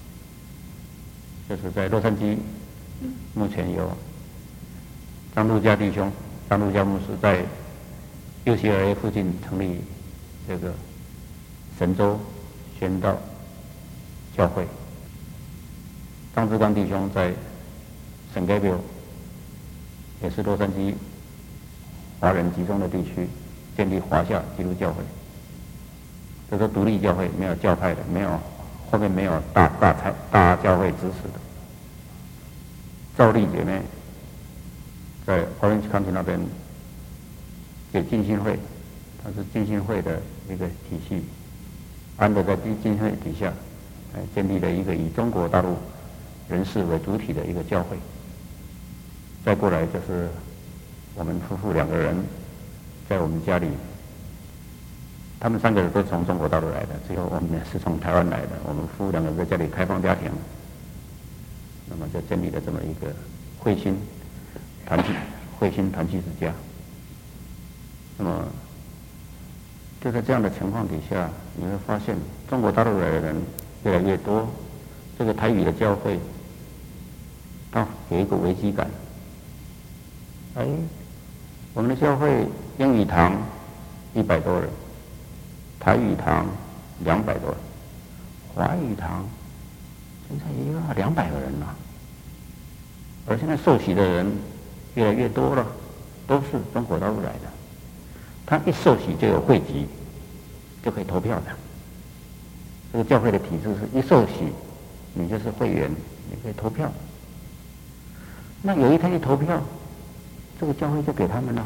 就是在洛杉矶，目前有张路家弟兄、张路家牧师在 U C L A 附近成立这个神州宣道教会。张志刚弟兄在圣盖比尔，也是洛杉矶华人集中的地区，建立华夏基督教会。这是独立教会，没有教派的，没有后面没有大大财大教会支持的。赵丽姐妹在 Orange County 那边有浸信会，它是浸信会的一个体系，安德在浸信会底下，呃，建立了一个以中国大陆人士为主体的一个教会。 再过来就是我们夫妇两个人在我们家里，他们三个人都是从中国大陆来的，只有我们是从台湾来的。我们夫妇两个人在家里开放家庭，那么就建立了这么一个慧心团契、慧心团契之家。那么就在这样的情况底下，你会发现中国大陆来的人越来越多，这个台语的教会，它有一个危机感。哎，我们的教会英语堂一百多人，台语堂两百多人，华语堂现在也有两百个人了。而现在受洗的人越来越多了，都是中国大陆来的。他一受洗就有会籍，就可以投票的。这个教会的体制是一受洗，你就是会员，你可以投票。那有一天一投票，这个教会就给他们了，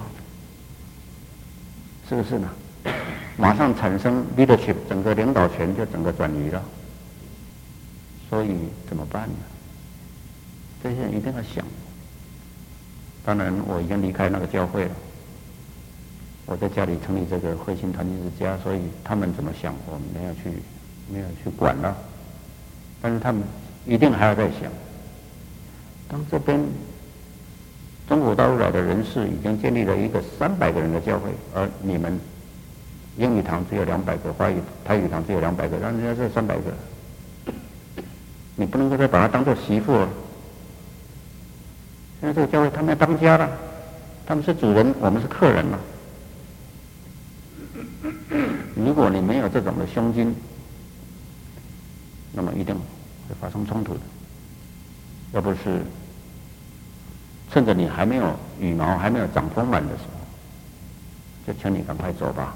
是不是呢？马上产生 leadership， 整个领导权就整个转移了。所以怎么办呢？这些人一定要想。当然，我已经离开那个教会了。我在家里成立这个慧心团契之家，所以他们怎么想，我们没有去没有去管了。但是他们一定还要在想，当这边中国大陆来的人士已经建立了一个三百个人的教会，而你们英语堂只有两百个，华语台语堂只有两百个，让人家这三百个，你不能够再把它当做媳妇了。现在这个教会他们要当家了，他们是主人，我们是客人了。如果你没有这种的胸襟，那么一定会发生冲突的。要不是趁着你还没有羽毛还没有长丰满的时候，就请你赶快走吧。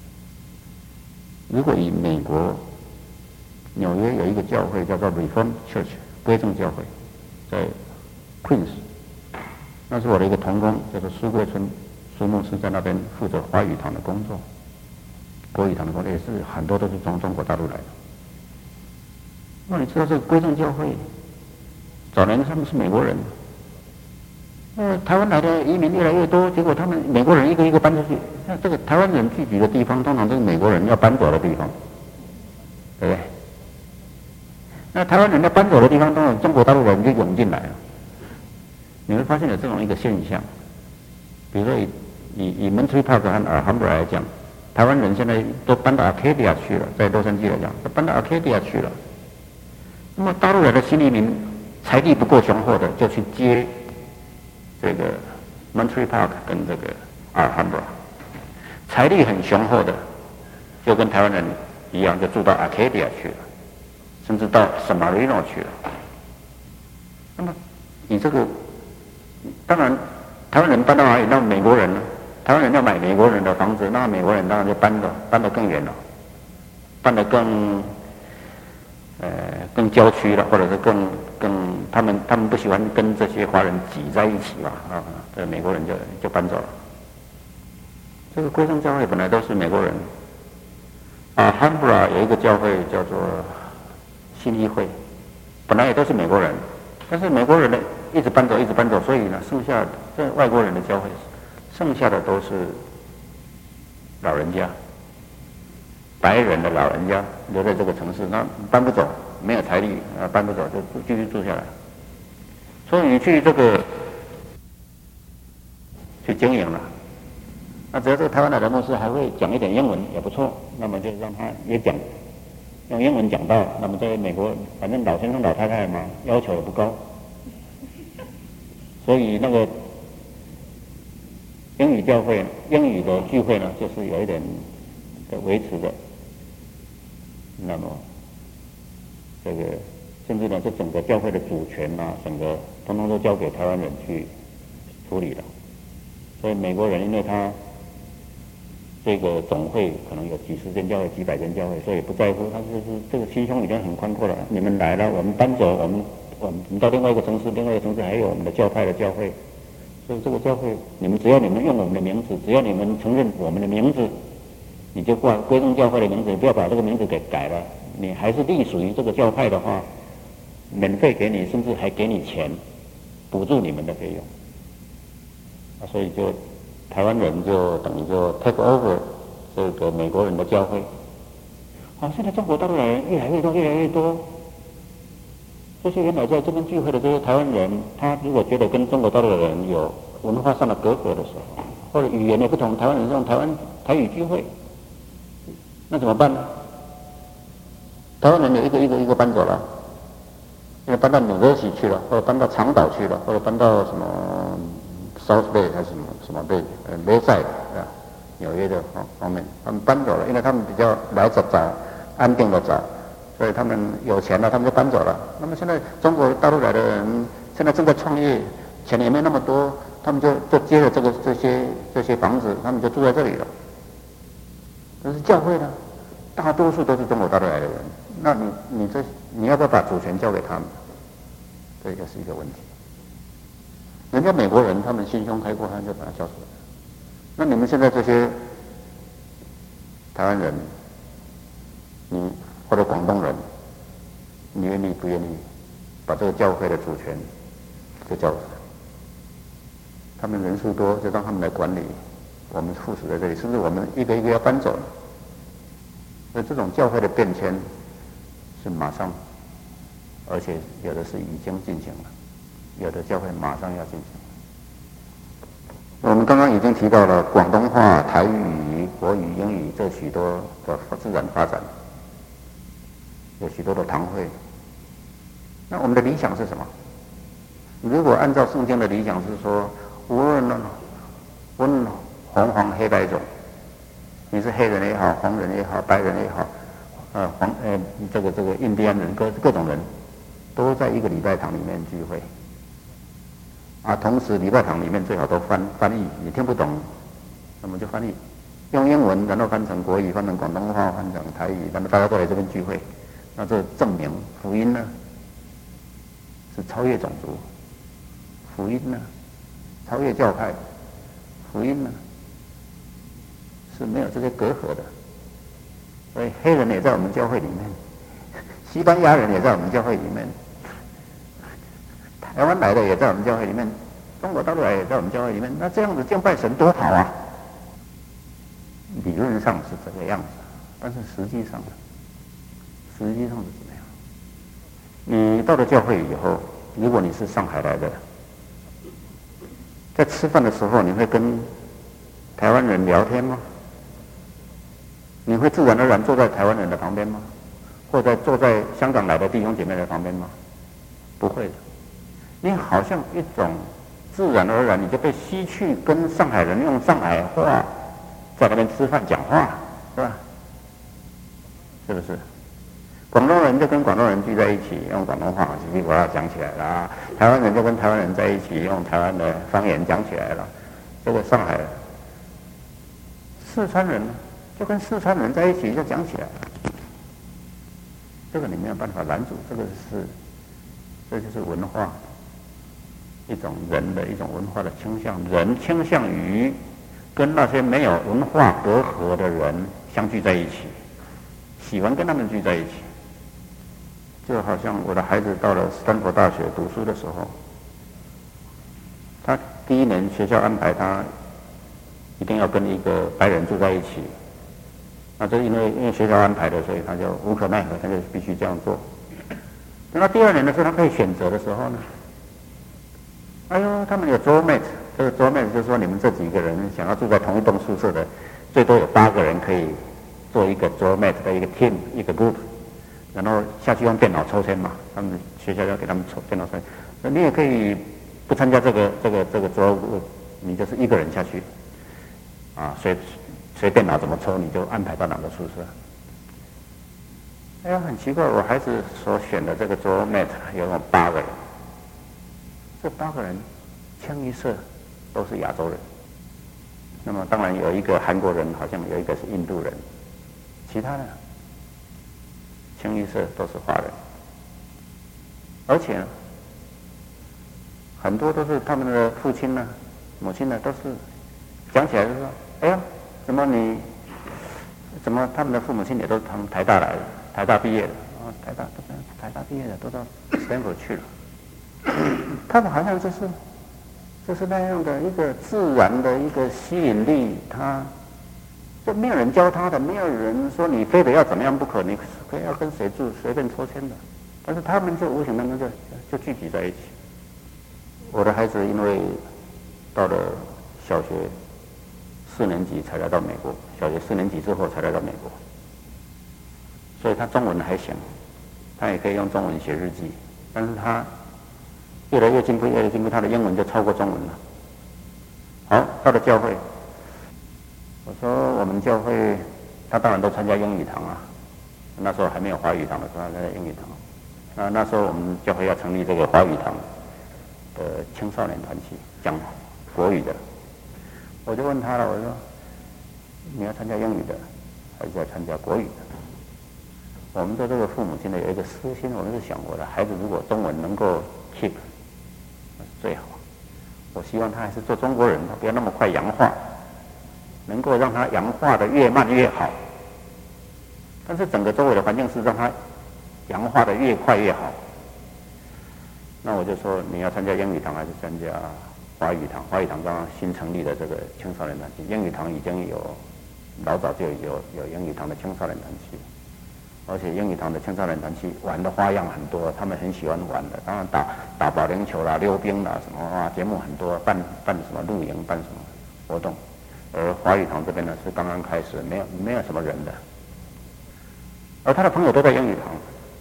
如果以美国纽约有一个教会叫做 Reform Church 归正教会，在 Queens， 那是我的一个同工，叫做苏桂春苏牧师，在那边负责华语堂的工作。国语堂的工作也是很多都是从中国大陆来的。那你知道这个归正教会，早年他们是美国人，呃，台湾来的移民越来越多，结果他们美国人一个一个搬出去。那这个台湾人聚集的地方，通常都是美国人要搬走的地方，对不对？那台湾人要搬走的地方，通常中国大陆人就涌进来了。你会发现有这种一个现象，比如说以以以 Monterey Park 和 Alhambra 来讲。台湾人现在都搬到 Arcadia 去了，在洛杉矶来讲，都搬到 Arcadia 去了。那么大陆来的新移民，财力不够雄厚的，就去接这个 Monterey Park 跟这个 Alhambra； 财力很雄厚的，就跟台湾人一样，就住到 Arcadia 去了，甚至到 San Marino 去了。那么你这个，当然台湾人搬到哪里？那美国人呢？台湾人要买美国人的房子，那美国人当然就搬了，搬得更远了，搬得更呃更郊区了，或者是更更他们他们不喜欢跟这些华人挤在一起嘛啊，这美国人就就搬走了。这个归正教会本来都是美国人，啊 ，Alhambra 有一个教会叫做信义会，本来也都是美国人，但是美国人呢一直搬走，一直搬走，所以呢，剩下这外国人的教会。剩下的都是老人家，白人的老人家留在这个城市，那搬不走，没有财力啊，搬不走就继续住下来。所以你去这个去经营了，那只要这个台湾来的牧师还会讲一点英文也不错，那么就让他也讲，用英文讲到，那么在美国反正老先生老太太嘛，要求也不高，所以那个。英语教会、英语的聚会呢，就是有一点的维持的。那么，这个甚至呢，这整个教会的主权啊，整个通通都交给台湾人去处理了。所以美国人因为他这个总会可能有几十间教会、几百间教会，所以不在乎，他就是这个心胸已经很宽阔了。你们来了，我们搬走，我们我们到另外一个城市，另外一个城市还有我们的教派的教会。所以这个教会，你们只要你们用我们的名字，只要你们承认我们的名字，你就挂归正教会的名字，不要把这个名字给改了。你还是隶属于这个教派的话，免费给你，甚至还给你钱，补助你们的费用。 啊，所以就台湾人就等于就 take over 这个美国人的教会。啊，现在中国大陆来人越来越多，越来越多。这些原来在这边聚会的这些台湾人，他如果觉得跟中国大陆的人有文化上的隔阂的时候，或者语言也不同，台湾人用台湾台语聚会，那怎么办呢？台湾人有一个一个一个搬走了，因为搬到纽约西去了，或者搬到长岛去了，或者搬到什么 South Bay 还是什么什么 Bay 呃 Bayside 啊，纽约的方方面，他们搬走了，因为他们比较来得早，安定的早。所以他们有钱了，他们就搬走了。那么现在中国大陆来的人，现在正在创业，钱也没那么多，他们就就接了这个这些这些房子，他们就住在这里了。但是教会呢，大多数都是中国大陆来的人，那你你这你要不要把主权交给他们？这也是一个问题。人家美国人他们心胸开阔，他们就把他交出来。那你们现在这些台湾人，你或者广东人，你愿意不愿意把这个教会的主权就交出来？他们人数多，就让他们来管理，我们附属在这里，是不是我们一个一个要搬走呢？所以这种教会的变迁是马上，而且有的是已经进行了，有的教会马上要进行。我们刚刚已经提到了广东话、台语、国语、英语这许多的自然发展。有许多的堂会，那我们的理想是什么？如果按照圣经的理想是说，无论无论红黄黑白种，你是黑人也好，红人也好，白人也好，呃黄呃这个这个印第安人各各种人，都在一个礼拜堂里面聚会。啊，同时礼拜堂里面最好都翻翻译，你听不懂，那么就翻译，用英文，然后翻成国语，翻成广东话，翻成台语，然后大家都来这边聚会。那这证明福音呢是超越种族，福音呢超越教派，福音呢是没有这些隔阂的。所以黑人也在我们教会里面，西班牙人也在我们教会里面，台湾来的也在我们教会里面，中国大陆来也在我们教会里面。那这样子敬拜神多好啊！理论上是这个样子，但是实际上呢？实际上是怎么样？你到了教会以后，如果你是上海来的，在吃饭的时候，你会跟台湾人聊天吗？你会自然而然坐在台湾人的旁边吗？或者坐在香港来的弟兄姐妹的旁边吗？不会的。你好像一种自然而然，你就被吸去跟上海人用上海话在那边吃饭讲话，是吧？是不是？广东人就跟广东人聚在一起，用广东话叽里呱啦讲起来了；台湾人就跟台湾人在一起，用台湾的方言讲起来了。这个上海四川人就跟四川人在一起就讲起来了。这个你没有办法拦阻，这个是，这就是文化，一种人的一种文化的倾向，人倾向于跟那些没有文化隔阂的人相聚在一起，喜欢跟他们聚在一起。就好像我的孩子到了斯坦福大学读书的时候，他第一年学校安排他一定要跟一个白人住在一起，那这因为因为学校安排的，所以他就无可奈何，他就必须这样做。等到第二年的时候，他可以选择的时候呢，哎呦，他们有 roommate， 这个 roommate 就是说你们这几个人想要住在同一栋宿舍的，最多有八个人可以做一个 roommate 的一个 team 一个 group。然后下去用电脑抽签嘛，他们学校要给他们抽电脑抽签，那你也可以不参加这个这个这个桌，你就是一个人下去，啊，随随电脑怎么抽你就安排到哪个宿舍。哎呀，很奇怪，我孩子所选的这个桌 mate 有有八个人，这八个人清一色都是亚洲人，那么当然有一个韩国人，好像有一个是印度人，其他的。清一色都是华人，而且呢，很多都是他们的父亲呢、母亲呢，都是讲起来就说：“哎呀，怎么你，怎么他们的父母亲也都是从台大来的，台大毕业的啊，台大都台大毕业的都到 Stanford 去了。”他们好像就是就是那样的一个自然的一个吸引力，他就没有人教他的，没有人说你非得要怎么样不可，你可以要跟谁住随便抽签的，但是他们就无形当中就就聚集在一起。我的孩子因为到了小学四年级才来到美国，小学四年级之后才来到美国，所以他中文还行，他也可以用中文写日记，但是他越来越进步，越来越进步，他的英文就超过中文了。好，到了教会，我说我们教会，他当然都参加英语堂啊，那时候还没有华语堂的时候，他在英语堂。那那时候我们教会要成立这个华语堂的青少年团体，讲国语的。我就问他了，我说你要参加英语的，还是要参加国语的？我们的这个父母亲呢有一个私心，我们是想我的孩子如果中文能够 keep， 那是最好。我希望他还是做中国人，他不要那么快洋化，能够让他洋化的越慢越好。但是整个周围的环境是让他洋化的越快越好。那我就说你要参加英语堂还是参加华语堂？华语堂刚刚新成立的这个青少年团体，英语堂已经有老早就有有英语堂的青少年团体。而且英语堂的青少年团体玩的花样很多，他们很喜欢玩的，当然打打保龄球啦、溜冰啦什么啊，节目很多，办办什么露营，办什么活动。而华语堂这边呢是刚刚开始，没有没有什么人的，而他的朋友都在英语堂，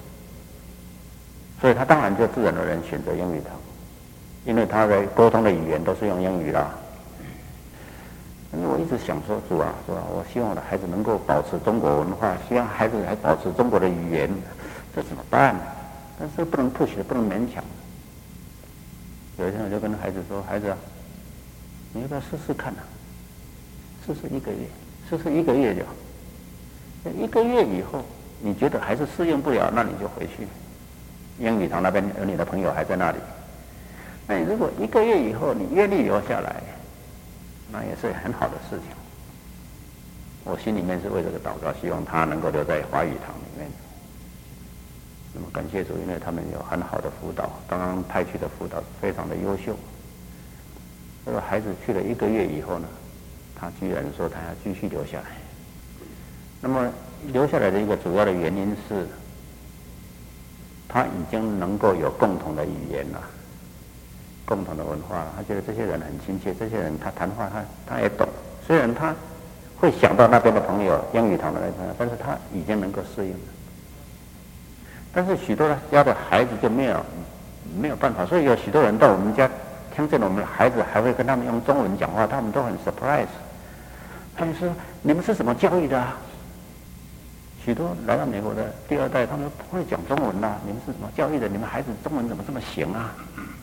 所以他当然就自然而然选择英语堂，因为他的沟通的语言都是用英语啦。因为我一直想说，主啊，主啊，我希望我的孩子能够保持中国文化，希望孩子还保持中国的语言，这怎么办？但是不能 push， 不能勉强。有一天我就跟孩子说：“孩子啊，你要不要试试看啊？试试一个月，试试一个月就好。一个月以后，你觉得还是适应不了，那你就回去。英语堂那边有你的朋友还在那里。那你如果一个月以后你愿意留下来，那也是很好的事情。我心里面是为这个祷告，希望他能够留在华语堂里面。那么感谢主，因为他们有很好的辅导，刚刚派去的辅导非常的优秀。这个孩子去了一个月以后呢，他居然说他要继续留下来。那么留下来的一个主要的原因是，他已经能够有共同的语言了。共同的文化，他觉得这些人很亲切，这些人他谈话他他也懂，虽然他会想到那边的朋友，英语堂的那朋友，但是他已经能够适应了。但是许多家的孩子就没有没有办法，所以有许多人到我们家听见我们的孩子还会跟他们用中文讲话，他们都很 surprise。他们说：“你们是什么教育的啊？”许多来到美国的第二代，他们不会讲中文啊，你们是什么教育的？你们孩子中文怎么这么行啊？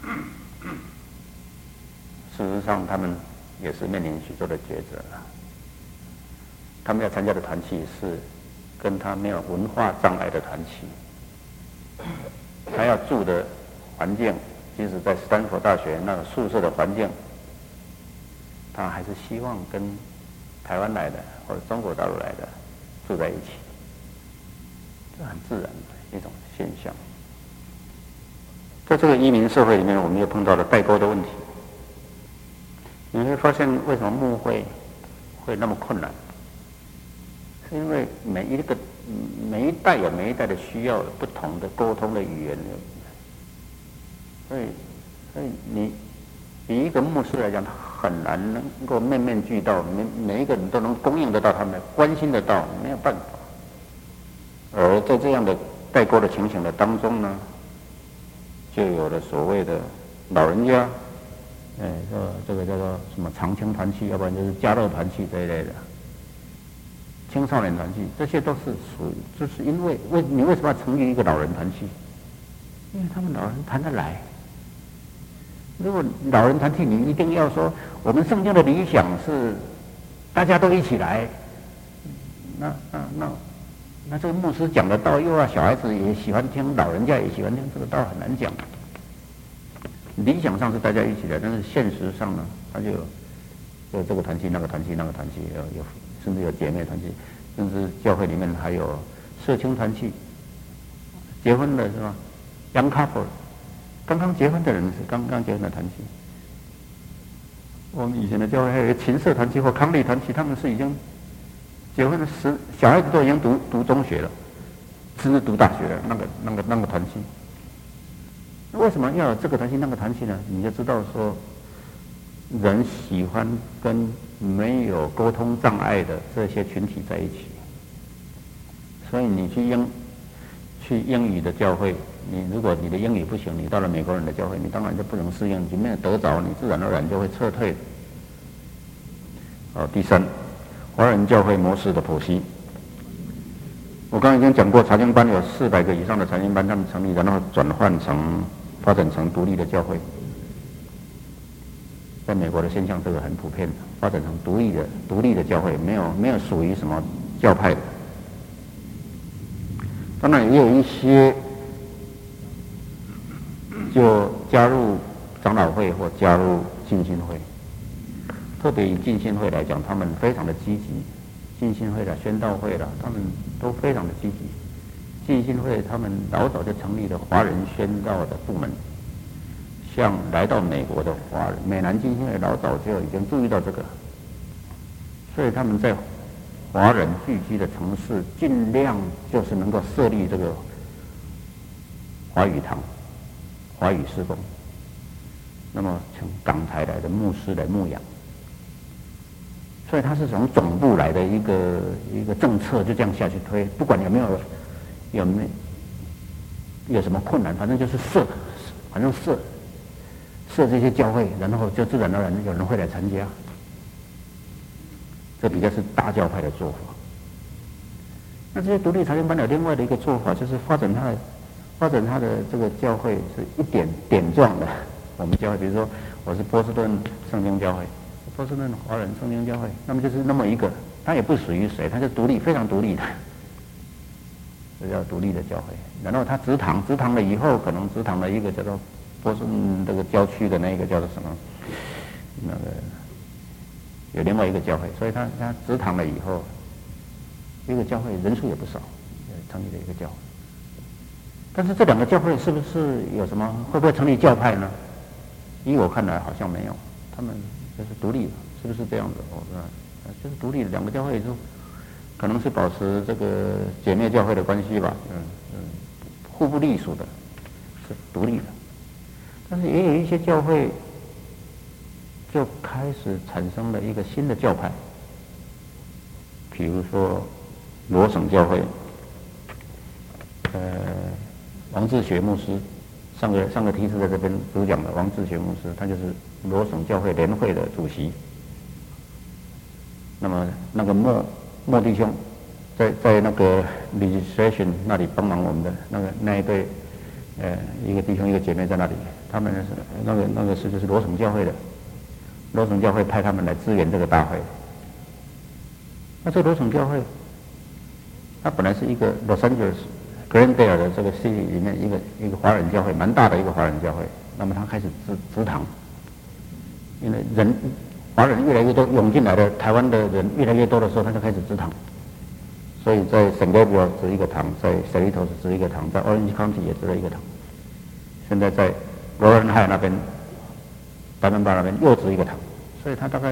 事实上，他们也是面临许多的抉择。他们要参加的团体是跟他没有文化障碍的团体，他要住的环境，即使在斯坦福大学那个宿舍的环境，他还是希望跟台湾来的或者中国大陆来的住在一起，这很自然的一种现象。在这个移民社会里面，我们又碰到了代沟的问题。你会发现为什么牧会会那么困难，是因为每一个每一代有每一代的需要，不同的沟通的语言，所以所以你以一个牧师来讲，他很难能够面面俱到，每每一个人都能供应得到他们，关心得到，没有办法。而在这样的代沟的情形的当中呢，就有了所谓的老人家。哎，这这个叫做什么长青团契，要不然就是家乐团契这一类的，青少年团契，这些都是属于，就是因为为你为什么要成立一个老人团契？因为他们老人谈得来。如果老人团契，你一定要说我们圣经的理想是大家都一起来，那那那那这个牧师讲的道，又要小孩子也喜欢听，老人家也喜欢听，这个道很难讲。理想上是大家一起来，但是现实上呢，他就有有这个团契、那个团契、那个团契，有有甚至有姐妹团契，甚至教会里面还有社青团契，结婚的是吧 ？Young couple， 刚刚结婚的人是刚刚结婚的团契， 我们以前的教会还有琴社团契或康利团契，他们是已经结婚的十小孩子都已经读读中学了，甚至读大学了。那个那个那个团契，为什么要有这个团契那个团契呢？你就知道说，人喜欢跟没有沟通障碍的这些群体在一起。所以你去英去英语的教会，你如果你的英语不行，你到了美国人的教会，你当然就不能适应，你没有得着，你自然而然就会撤退。好，第三，华人教会模式的剖析。我刚刚已经讲过，查经班有四百个以上的查经班，他们成立，然后转换成发展成独立的教会。在美国的现象，这个很普遍，发展成独立的独立的教会，没有没有属于什么教派的。当然也有一些就加入长老会或加入浸信会，特别以浸信会来讲，他们非常的积极。浸信会的宣道会的，他们都非常的积极。浸信会他们老早就成立了华人宣道的部门，像来到美国的华人，美南浸信会老早就已经注意到这个，所以他们在华人聚集的城市，尽量就是能够设立这个华语堂、华语事工，那么从港台来的牧师来牧养，所以他是从总部来的一个一个政策，就这样下去推，不管有没有有没有有什么困难，反正就是设，反正设设这些教会，然后就自然而然有人会来参加。这比较是大教派的做法。那这些独立查经班有另外的一个做法，就是发展它的发展它的这个教会是一点点状的。我们教会，比如说我是波士顿圣经教会，波士顿华人圣经教会，那么就是那么一个，它也不属于谁，它是独立，非常独立的，这叫独立的教会。然后它直堂，直堂了以后，可能直堂的一个叫做波士顿这个郊区的那个叫做什么那个。有另外一个教会，所以他他直堂了以后，一个教会人数也不少，成立了一个教会。但是这两个教会是不是有什么会不会成立教派呢？依我看来好像没有，他们就是独立的，是不是这样子？我说就是独立的两个教会，就可能是保持这个姐妹教会的关系吧，嗯嗯，互不隶属的，是独立的。但是也有一些教会。就开始产生了一个新的教派，比如说罗省教会，呃，王志学牧师，上个上个梯次在这边主讲的王志学牧师，他就是罗省教会联会的主席。那么那个莫莫弟兄，在在那个 legislation 那里帮忙我们的那个那一对，呃，一个弟兄一个姐妹在那里，他们是那个那个是就是罗省教会的。罗省教会派他们来支援这个大会。那这罗省教会，它本来是一个 Los Angeles Glendale 的这个 city 里面一个一个华人教会，蛮大的一个华人教会。那么它开始直直堂，因为人华人越来越多涌进来的，台湾的人越来越多的时候，他就开始直堂。所以在 San Gabriel 支一个堂，在 Cerritos 支一个堂，在 Orange County 也支了一个堂。现在在罗恩海那边。大门巴那边又支一个堂，所以他大概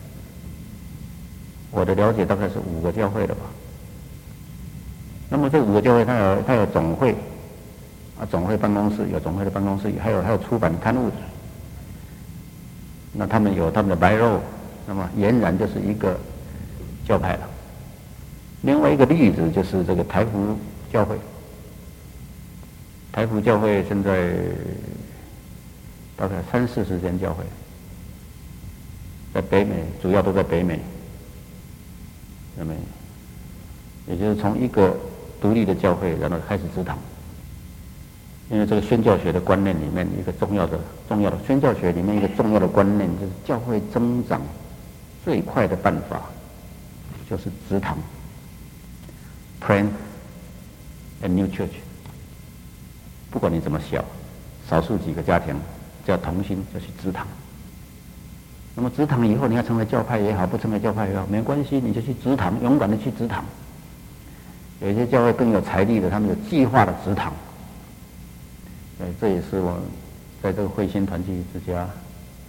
我的了解大概是五个教会了吧。那么这五个教会，它有它有总会啊，总会办公室有总会的办公室，还有还有出版刊物的。那他们有他们的白肉，那么俨然就是一个教派了。另外一个例子就是这个台福教会，台福教会现在。大概三四十间教会，在北美，主要都在北美。那么，也就是从一个独立的教会，然后开始直堂。因为这个宣教学的观念里面，一个重要的、重要的宣教学里面一个重要的观念，就是教会增长最快的办法，就是直堂 （Plant a new church）。不管你怎么小，少数几个家庭。叫同心，就去直堂。那么直堂以后，你要成为教派也好，不成为教派也好，没关系，你就去直堂，勇敢的去直堂。有一些教会更有财力的，他们有计划的直堂。呃，这也是我在这个慧心团契之家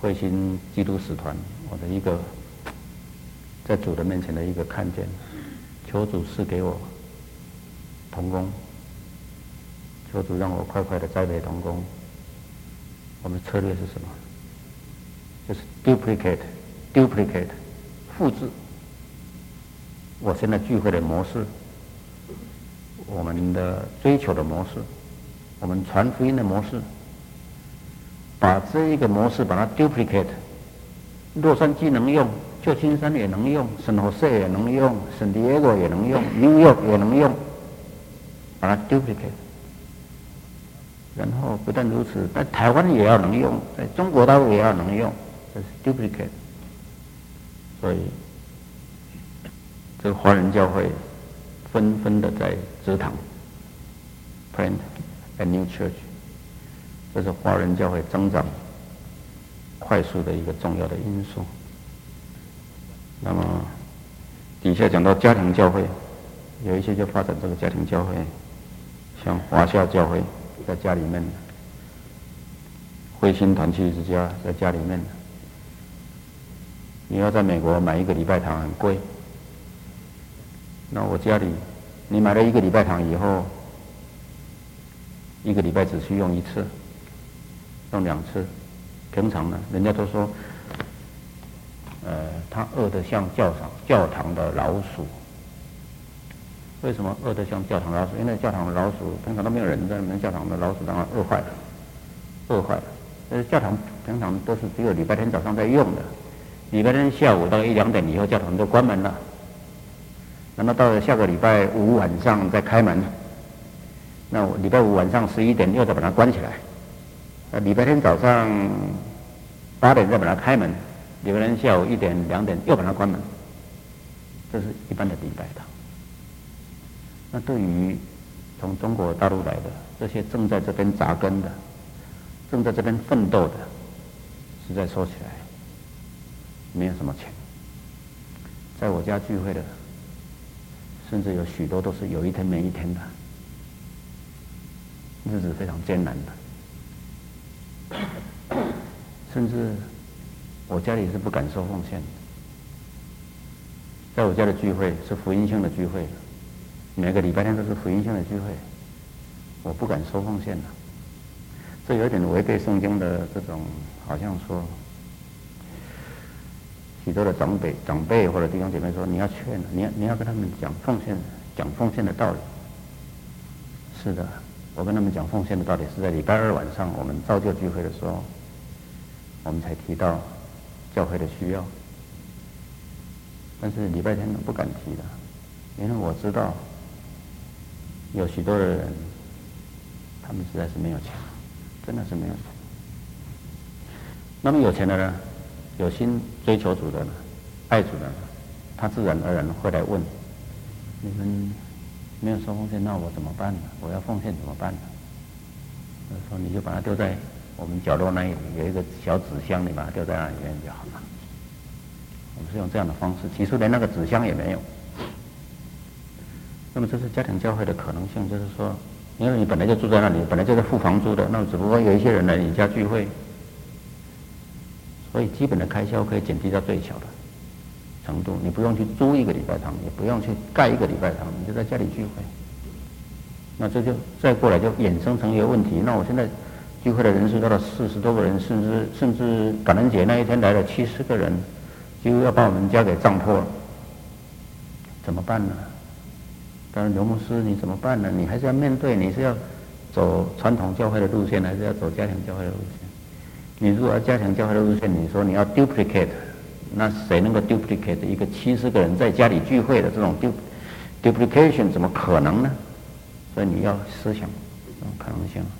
慧心基督使团，我的一个在主的面前的一个看见，求主赐给我同工，求主让我快快的栽培同工。我们策略是什么？就是 duplicate duplicate 复制我现在聚会的模式，我们的追求的模式，我们传福音的模式，把这一个模式把它 duplicate， 洛杉矶能用，旧金山也能用，圣何塞也能用，圣地亚哥也能用，纽约也能用，把它 duplicate。然后不但如此，在台湾也要能用，在中国大陆也要能用，这是 duplicate。所以，这个华人教会纷纷的在支堂 plant a new church， 这是华人教会增长快速的一个重要的因素。那么底下讲到家庭教会，有一些就发展这个家庭教会，像华夏教会在家里面，慧心团契之家在家里面。你要在美国买一个礼拜堂很贵，那我家里，你买了一个礼拜堂以后，一个礼拜只需用一次，用两次，平常呢，人家都说，呃，他饿得像教堂教堂的老鼠。为什么饿得像教堂老鼠？因为教堂的老鼠平常都没有人在里面，教堂的老鼠当然饿坏了，饿坏了。但是教堂平常都是只有礼拜天早上在用的。礼拜天下午到一两点以后，教堂就关门了。然后到了下个礼拜五晚上再开门，那礼拜五晚上十一点又再把它关起来。那礼拜天早上八点再把它开门，礼拜天下午一点两点又把它关门。这是一般的礼拜堂。那对于从中国大陆来的这些正在这边扎根的、正在这边奋斗的，实在说起来，没有什么钱。在我家聚会的，甚至有许多都是有一天没一天的，日子非常艰难的。甚至我家里是不敢收奉献的。在我家的聚会是福音性的聚会，每个礼拜天都是福音性的聚会，我不敢收奉献的。这有点违背圣经的这种，好像说。许多的长辈、长辈或者弟兄姐妹说：“你要劝，你要你要跟他们讲奉献，讲奉献的道理。”是的，我跟他们讲奉献的道理是在礼拜二晚上我们造就聚会的时候，我们才提到教会的需要。但是礼拜天不敢提的，因为我知道有许多的人，他们实在是没有钱，真的是没有钱。那么有钱的呢？有心追求主的呢，爱主的呢，他自然而然会来问：你们没有收奉献，那我怎么办呢？我要奉献怎么办呢？我说你就把它丢在我们角落那里有一个小纸箱，你把它丢在那里面就好了。我们是用这样的方式，起初连那个纸箱也没有。那么这是家庭教会的可能性，就是说，因为你本来就住在那里，本来就是付房租的，那么只不过有一些人来你家聚会。所以基本的开销可以减低到最小的程度，你不用去租一个礼拜堂，也不用去盖一个礼拜堂，你就在家里聚会。那这就再过来就衍生成一个问题，那我现在聚会的人数到了四十多个人，甚至甚至感恩节那一天来了七十个人，就要把我们家给胀破了，怎么办呢？当然刘牧师你怎么办呢？你还是要面对，你是要走传统教会的路线，还是要走家庭教会的路线？你如果要家庭教会的路线，你说你要 duplicate， 那谁能够 duplicate 一个七十个人在家里聚会的这种 duplication 怎么可能呢？所以你要思想这种可能性。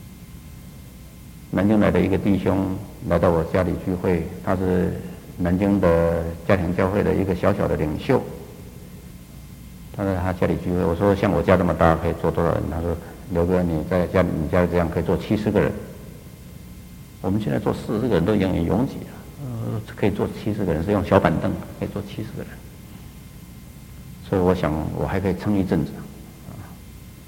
南京来的一个弟兄来到我家里聚会，他是南京的家庭教会的一个小小的领袖。他在他家里聚会，我说像我家这么大可以坐多少人？他说刘哥你在家里你家里这样可以坐七十个人。我们现在坐四十个人都已经很拥挤了，呃，可以坐七十个人，是用小板凳可以坐七十个人，所以我想我还可以撑一阵子，啊，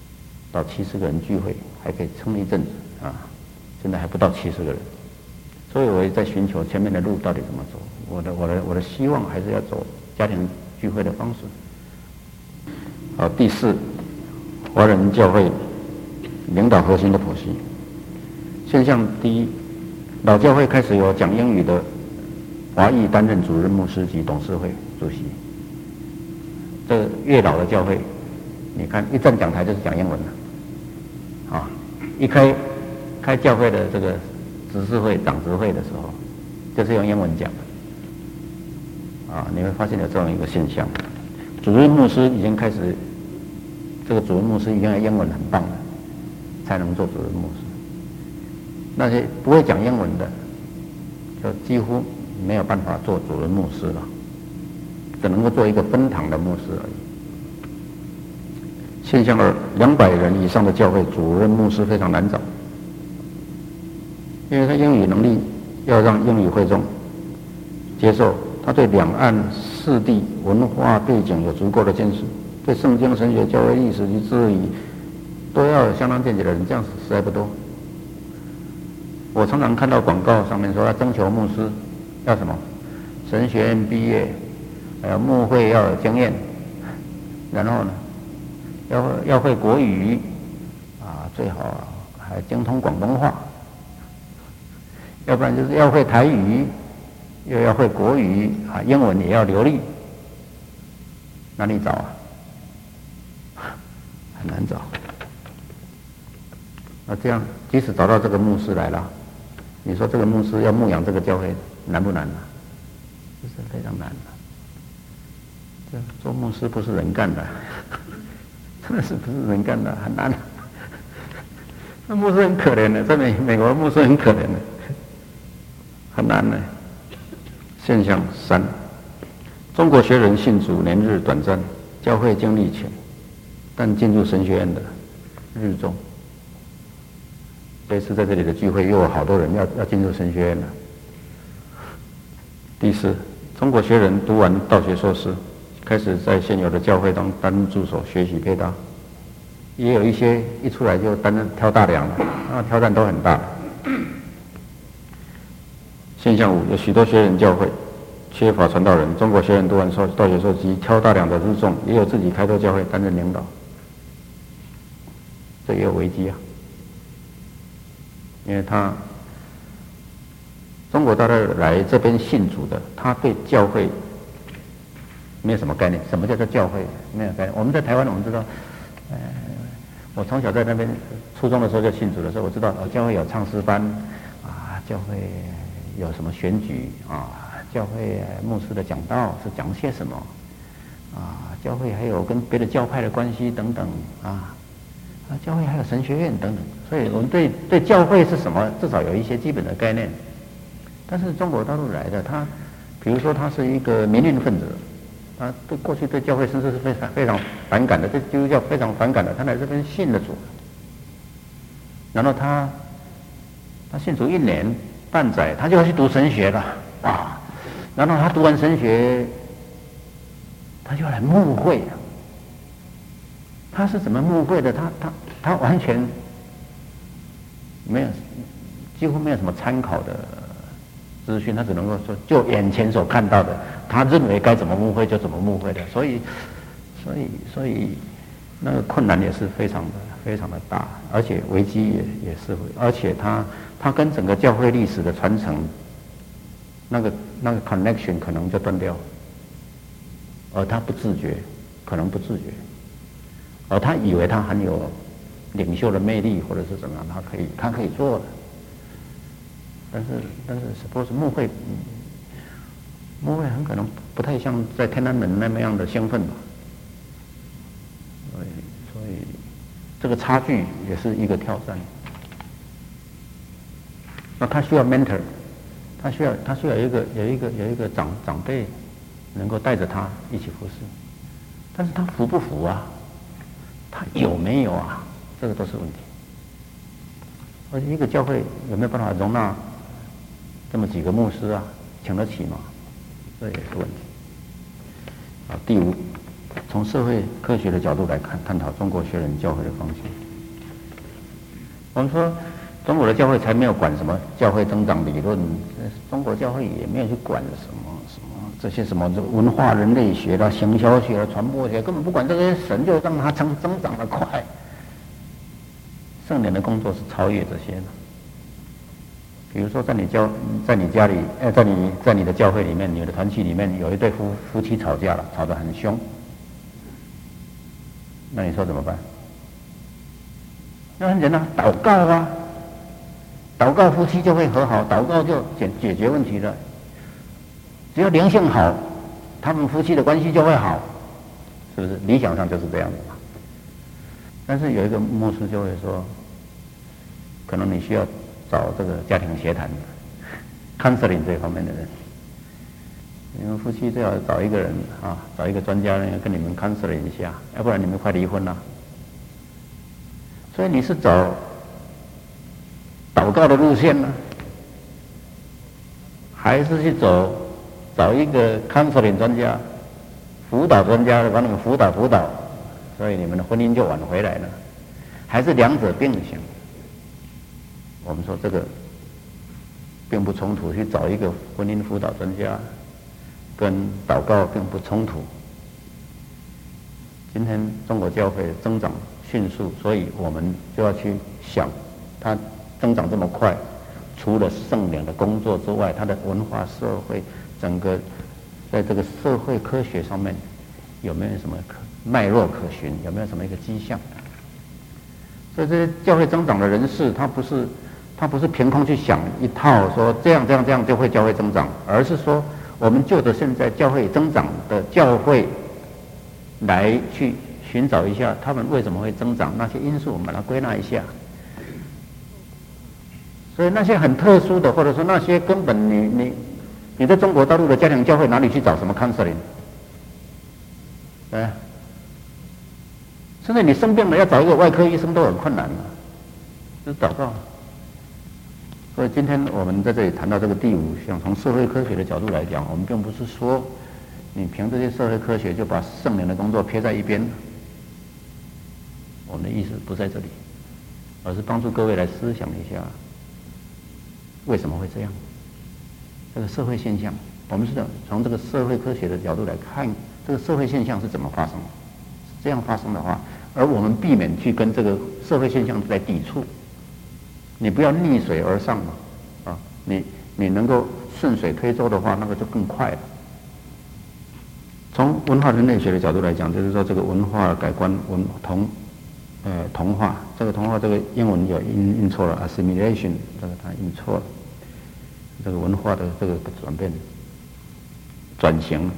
到七十个人聚会还可以撑一阵子啊，现在还不到七十个人， 所以我也在寻求前面的路到底怎么走。我的我的我的希望还是要走家庭聚会的方式。好，第四，华人教会领导核心的剖析现象。第一，老教会开始有讲英语的华裔担任主任牧师及董事会主席。这个越老的教会，你看一站讲台就是讲英文了，啊，一开开教会的这个执事会、长执会的时候，就是用英文讲的，啊，你会发现有这样一个现象。主任牧师已经开始，这个主任牧师已经英文很棒了，才能做主任牧师。那些不会讲英文的，就几乎没有办法做主任牧师了，只能够做一个分堂的牧师而已。现象二，两百人以上的教会主任牧师非常难找，因为他英语能力要让英语会众接受，他对两岸四地文化背景有足够的见识，对圣经、神学、教会历史及质疑都要有相当见解的人，这样实在不多。我常常看到广告上面说要征求牧师，要什么神学院毕业，还有牧会要有经验，然后呢，要要会国语啊，最好还精通广东话，要不然就是要会台语，又要会国语啊，英文也要流利，哪里找啊？很难找。那这样，即使找到这个牧师来了，你说这个牧师要牧养这个教会难不难呢？这是非常难的。这做牧师不是人干的，真的是不是人干的，很难的。那牧师很可怜的，在美美国牧师很可怜的，很难的。现象三，中国学人信主年日短暂，教会经历浅，但进入神学院的日众。这次在这里的聚会又有好多人要要进入神学院了。第四，中国学人读完道学硕士，开始在现有的教会当担任助手学习配搭，也有一些一出来就担任挑大梁了，啊，挑战都很大。现象五，有许多学人教会缺乏传道人，中国学人读完道学硕士挑大梁的日众，也有自己开拓教会担任领导，这也有危机啊。因为他中国大陆来这边信主的，他对教会没有什么概念。什么叫做教会？没有概念。我们在台湾，我们知道，呃，我从小在那边初中的时候就信主的时候，我知道哦，教会有唱诗班啊，教会有什么选举啊，教会牧师的讲道是讲些什么啊，教会还有跟别的教派的关系等等啊。啊，教会还有神学院等等，所以我们对对教会是什么，至少有一些基本的概念。但是中国大陆来的，他比如说他是一个民运分子，他对过去对教会甚至是非常非常反感的，对基督教非常反感的，他来这边信了主，然后他他信主一年半载，他就要去读神学了啊，然后他读完神学，他就来牧会了。他是怎么牧会的？他他他完全没有，几乎没有什么参考的资讯，他只能够说就眼前所看到的，他认为该怎么牧会就怎么牧会的，所以所以所以那个困难也是非常的非常的大，而且危机也也是会，而且他他跟整个教会历史的传承那个那个 connection 可能就断掉，而他不自觉，可能不自觉。而他以为他很有领袖的魅力，或者是怎么样，他可以他可以做的，但是但是 suppose 牧会，牧会很可能不太像在天安门那么样的兴奋吧，所以所以这个差距也是一个挑战。那他需要 mentor， 他需要他需要有一个有一个有一个长长辈能够带着他一起服侍，但是他服不服啊？他有没有啊？这个都是问题。而且一个教会有没有办法容纳这么几个牧师啊？请得起吗？这也是问题。啊，第五，从社会科学的角度来看，探讨中国学人教会的方向。我们说， 中国的教会才没有管什么教会增长理论，中国教会也没有去管什么什么这些什么这个文化人类学啦、行销学啦、传播学，根本不管这些，神就让它增增长得快。圣灵的工作是超越这些的。比如说，在你教，在你家里，呃，在你在你的教会里面，你的团契里面有一对夫夫妻吵架了，吵得很凶，那你说怎么办？那很简单，祷告啊，祷告夫妻就会和好，祷告就解解决问题了。只要灵性好，他们夫妻的关系就会好，是不是？理想上就是这样的嘛。但是有一个牧师就会说，可能你需要找这个家庭协谈 counseling 这方面的人，你们夫妻最好找一个人啊，找一个专家跟你们 counseling 一下，要不然你们快离婚了。所以你是找祷告的路线呢，还是去走找一个 counseling 专家、辅导专家帮你们辅导辅导，所以你们的婚姻就挽回来了，还是两者并行？我们说这个并不冲突，去找一个婚姻辅导专家跟祷告并不冲突。今天中国教会增长迅速，所以我们就要去想，它增长这么快，除了圣灵的工作之外，它的文化、社会整个在这个社会科学上面有没有什么脉络可循？有没有什么一个迹象？所以这些教会增长的人士，他不是他不是凭空去想一套说这样这样这样就会教会增长，而是说我们就着现在教会增长的教会来去寻找一下他们为什么会增长，那些因素我们把它归纳一下。所以那些很特殊的，或者说那些根本你你你在中国大陆的家庭教会哪里去找什么 counseling？ 对，现在你生病了要找一个外科医生都很困难了，就是祷告。所以今天我们在这里谈到这个第五项，从社会科学的角度来讲，我们并不是说你凭这些社会科学就把圣灵的工作撇在一边，我们的意思不在这里，而是帮助各位来思想一下，为什么会这样？这个社会现象，我们是从这个社会科学的角度来看，这个社会现象是怎么发生的？这样发生的话，而我们避免去跟这个社会现象来抵触。你不要逆水而上嘛，啊，你你能够顺水推舟的话，那个就更快了。从文化人类学的角度来讲，就是说这个文化改观文同，呃同化，这个同化这个英文有印印错了 assimilation， 这个它印错了，这个文化的这个转变转型。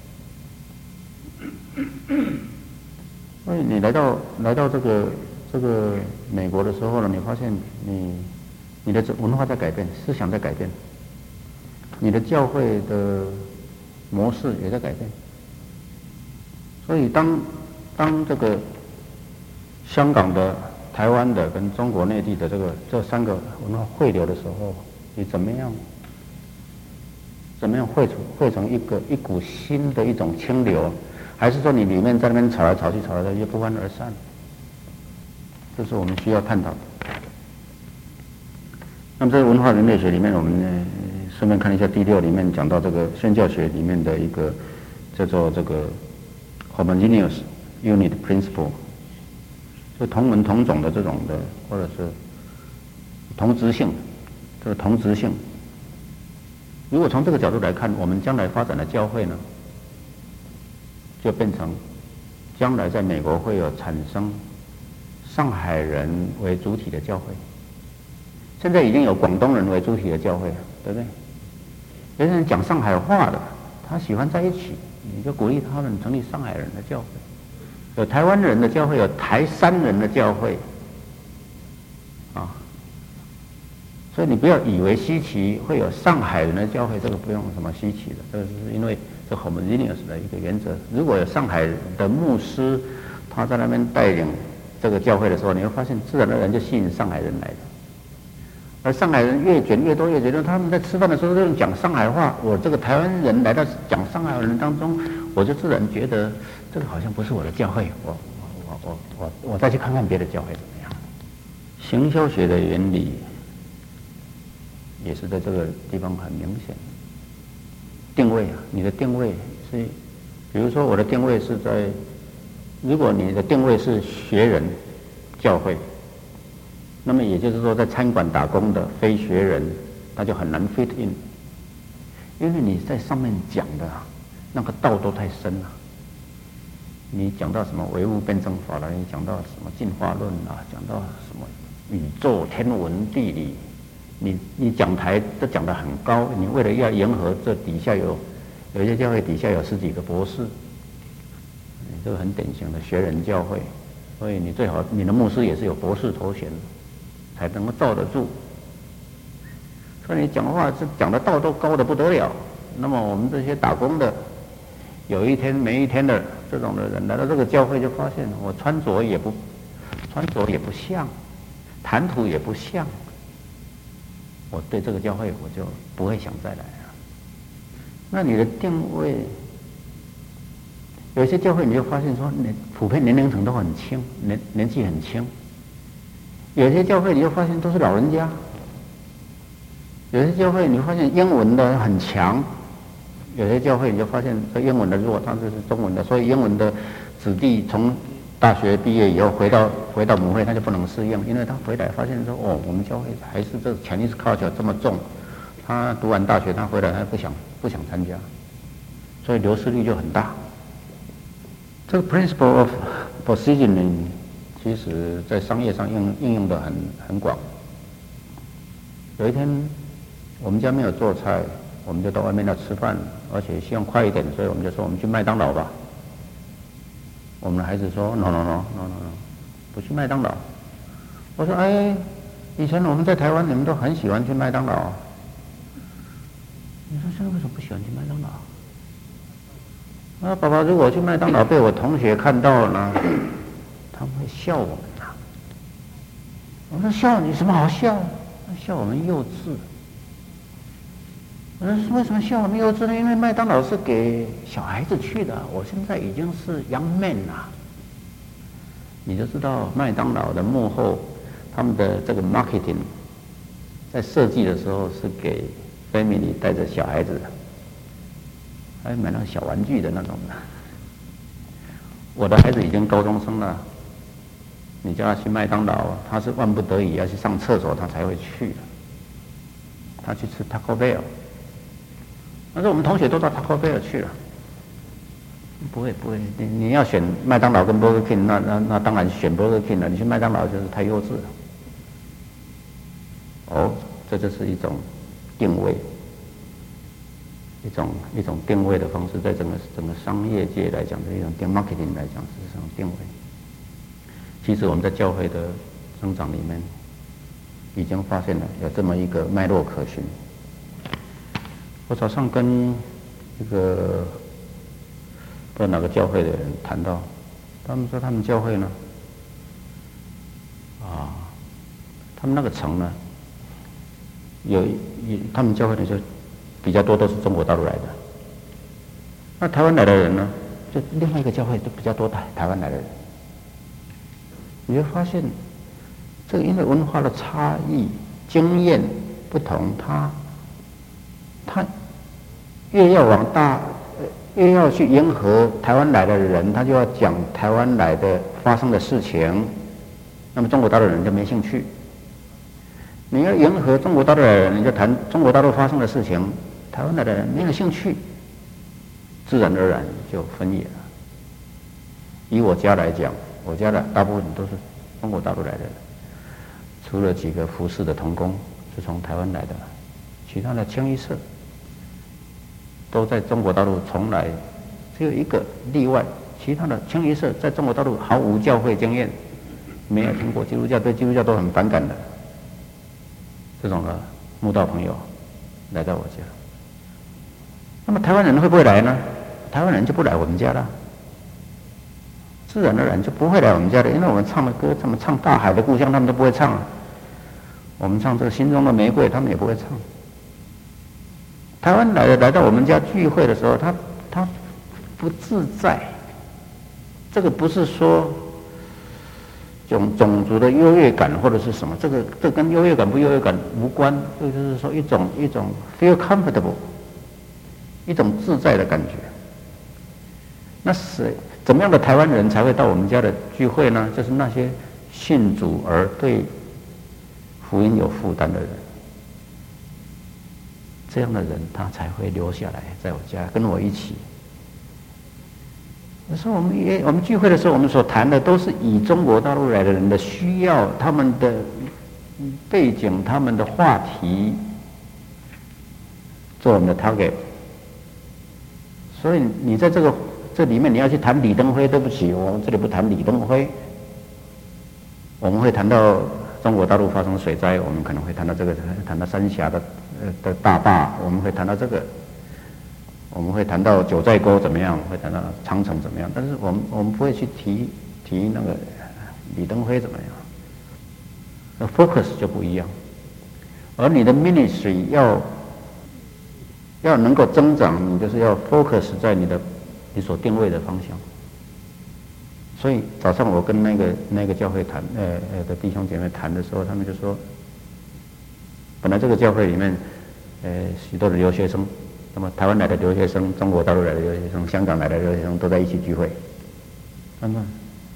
所以你来到来到这个。这个美国的时候呢，你发现你你的文化在改变，思想在改变，你的教会的模式也在改变。所以当当这个香港的、台湾的跟中国内地的这个这三个文化汇流的时候，你怎么样怎么样汇出汇成一个一股新的一种清流，还是说你里面在那边吵来吵去吵来吵去不欢而散？这是我们需要探讨的。那么在文化人类学里面，我们呢顺便看一下第六里面讲到这个宣教学里面的一个叫做这个 homogeneous unit principle， 就同文同种的这种的，或者是同质性，这个同质性。如果从这个角度来看，我们将来发展的教会呢，就变成将来在美国会有产生上海人为主体的教会，现在已经有广东人为主体的教会了，对不对？有些人讲上海话的，他喜欢在一起，你就鼓励他们成立上海人的教会。有台湾人的教会，有台山人的教会，啊，所以你不要以为稀奇会有上海人的教会，这个不用什么稀奇的，这是因为这 homogeneous 的一个原则。如果有上海的牧师，他在那边带领这个教会的时候，你会发现自然而然就吸引上海人来的。而上海人越卷越多越卷越多，他们在吃饭的时候都讲上海话。我这个台湾人来到讲上海人当中，我就自然觉得这个好像不是我的教会，我我我我我我再去看看别的教会怎么样。行销学的原理也是在这个地方很明显。定位啊，你的定位是，比如说我的定位是在，如果你的定位是学人教会，那么也就是说在餐馆打工的非学人，他就很难 fit in， 因为你在上面讲的啊，那个道都太深了。你讲到什么唯物辩证法了，你讲到什么进化论啊，讲到什么宇宙天文地理，你你讲台都讲得很高，你为了要迎合这底下有有一些教会底下有十几个博士，你这个很典型的学人教会，所以你最好你的牧师也是有博士头衔，才能够罩得住。所以你讲话是讲的道都高得不得了，那么我们这些打工的，有一天没一天的这种的人来到这个教会，就发现我穿着也不穿着也不像，谈吐也不像，我对这个教会我就不会想再来了。那你的定位，有些教会你就发现说，年普遍年龄层都很轻，年年纪很轻；有些教会你就发现都是老人家；有些教会你发现英文的很强。有些教会你就发现这英文的弱，但是是中文的，所以英文的子弟从大学毕业以后回到回到母会，他就不能适应，因为他回来发现说，哦，我们教会还是这 Chinese culture 这么重，他读完大学他回来他不想不想参加，所以流失率就很大。这个 principle of positioning 其实在商业上应应用的很很广。有一天我们家没有做菜，我们就到外面要吃饭，而且希望快一点，所以我们就说我们去麦当劳吧。我们的孩子说 no no no no no no， 不去麦当劳。我说哎，以前我们在台湾你们都很喜欢去麦当劳，你说现在为什么不喜欢去麦当劳？啊，爸爸，如果我去麦当劳被我同学看到了呢，他们会笑我们呐。我说笑你什么好笑？笑我们幼稚。我说为什么笑我们幼稚呢？因为麦当劳是给小孩子去的，我现在已经是 young man 了。你就知道麦当劳的幕后，他们的这个 marketing 在设计的时候是给 family 带着小孩子的，还买那个小玩具的那种的。我的孩子已经高中生了，你叫他去麦当劳，他是万不得已要去上厕所，他才会去的。他去吃 Taco Bell。但是我们同学都到 Taco Bell 去了，不会不会，你你要选麦当劳跟 Burger King， 那那那当然选 Burger King 了。你去麦当劳就是太幼稚了。哦，这就是一种定位，一种一种定位的方式，在整个整个商业界来讲，是一种定 marketing 来讲是一种定位。其实我们在教会的增长里面，已经发现了有这么一个脉络可循。我早上跟这个不知道哪个教会的人谈到，他们说他们教会呢，啊，他们那个城呢，有有他们教会的就比较多都是中国大陆来的，那台湾来的人呢，就另外一个教会都比较多台台湾来的人，你会发现，这个因为文化的差异、经验不同，他他。越要往大，越要去迎合台湾来的人，他就要讲台湾来的发生的事情，那么中国大陆人就没兴趣。你要迎合中国大陆来的人，你就谈中国大陆发生的事情，台湾来的人没有兴趣，自然而然就分野了。以我家来讲，我家的大部分都是中国大陆来的人，除了几个服饰的童工是从台湾来的，其他的清一色。都在中国大陆从来只有一个例外，其他的清一色在中国大陆毫无教会经验，没有听过基督教，对基督教都很反感的这种的慕道朋友来到我家。那么台湾人会不会来呢？台湾人就不来我们家了，自然而然就不会来我们家的，因为我们唱的歌，他们唱《大海的故乡》，他们都不会唱啊。我们唱这个《心中的玫瑰》，他们也不会唱。台湾来的来到我们家聚会的时候，他他不自在。这个不是说种种族的优越感或者是什么，这个这跟优越感不优越感无关，这就是说一种一种 feel comfortable， 一种自在的感觉。那是怎么样的台湾人才会到我们家的聚会呢？就是那些信主而对福音有负担的人，这样的人他才会留下来，在我家跟我一起。有时候我们也我们聚会的时候，我们所谈的都是以中国大陆来的人的需要、他们的背景、他们的话题做我们的 target。所以你在这个这里面你要去谈李登辉，对不起，我们这里不谈李登辉。我们会谈到中国大陆发生水灾，我们可能会谈到这个，谈到三峡的呃的大坝，我们会谈到这个。我们会谈到九寨沟怎么样，会谈到长城怎么样，但是我们我们不会去提提那个李登辉怎么样。那 focus 就不一样，而你的 ministry 要要能够增长，你就是要 focus 在你的你所定位的方向。所以早上我跟那个那个教会谈，呃呃的弟兄姐妹谈的时候，他们就说，本来这个教会里面，呃许多的留学生。那么台湾来的留学生、中国大陆来的留学生、香港来的留学生都在一起聚会，看看，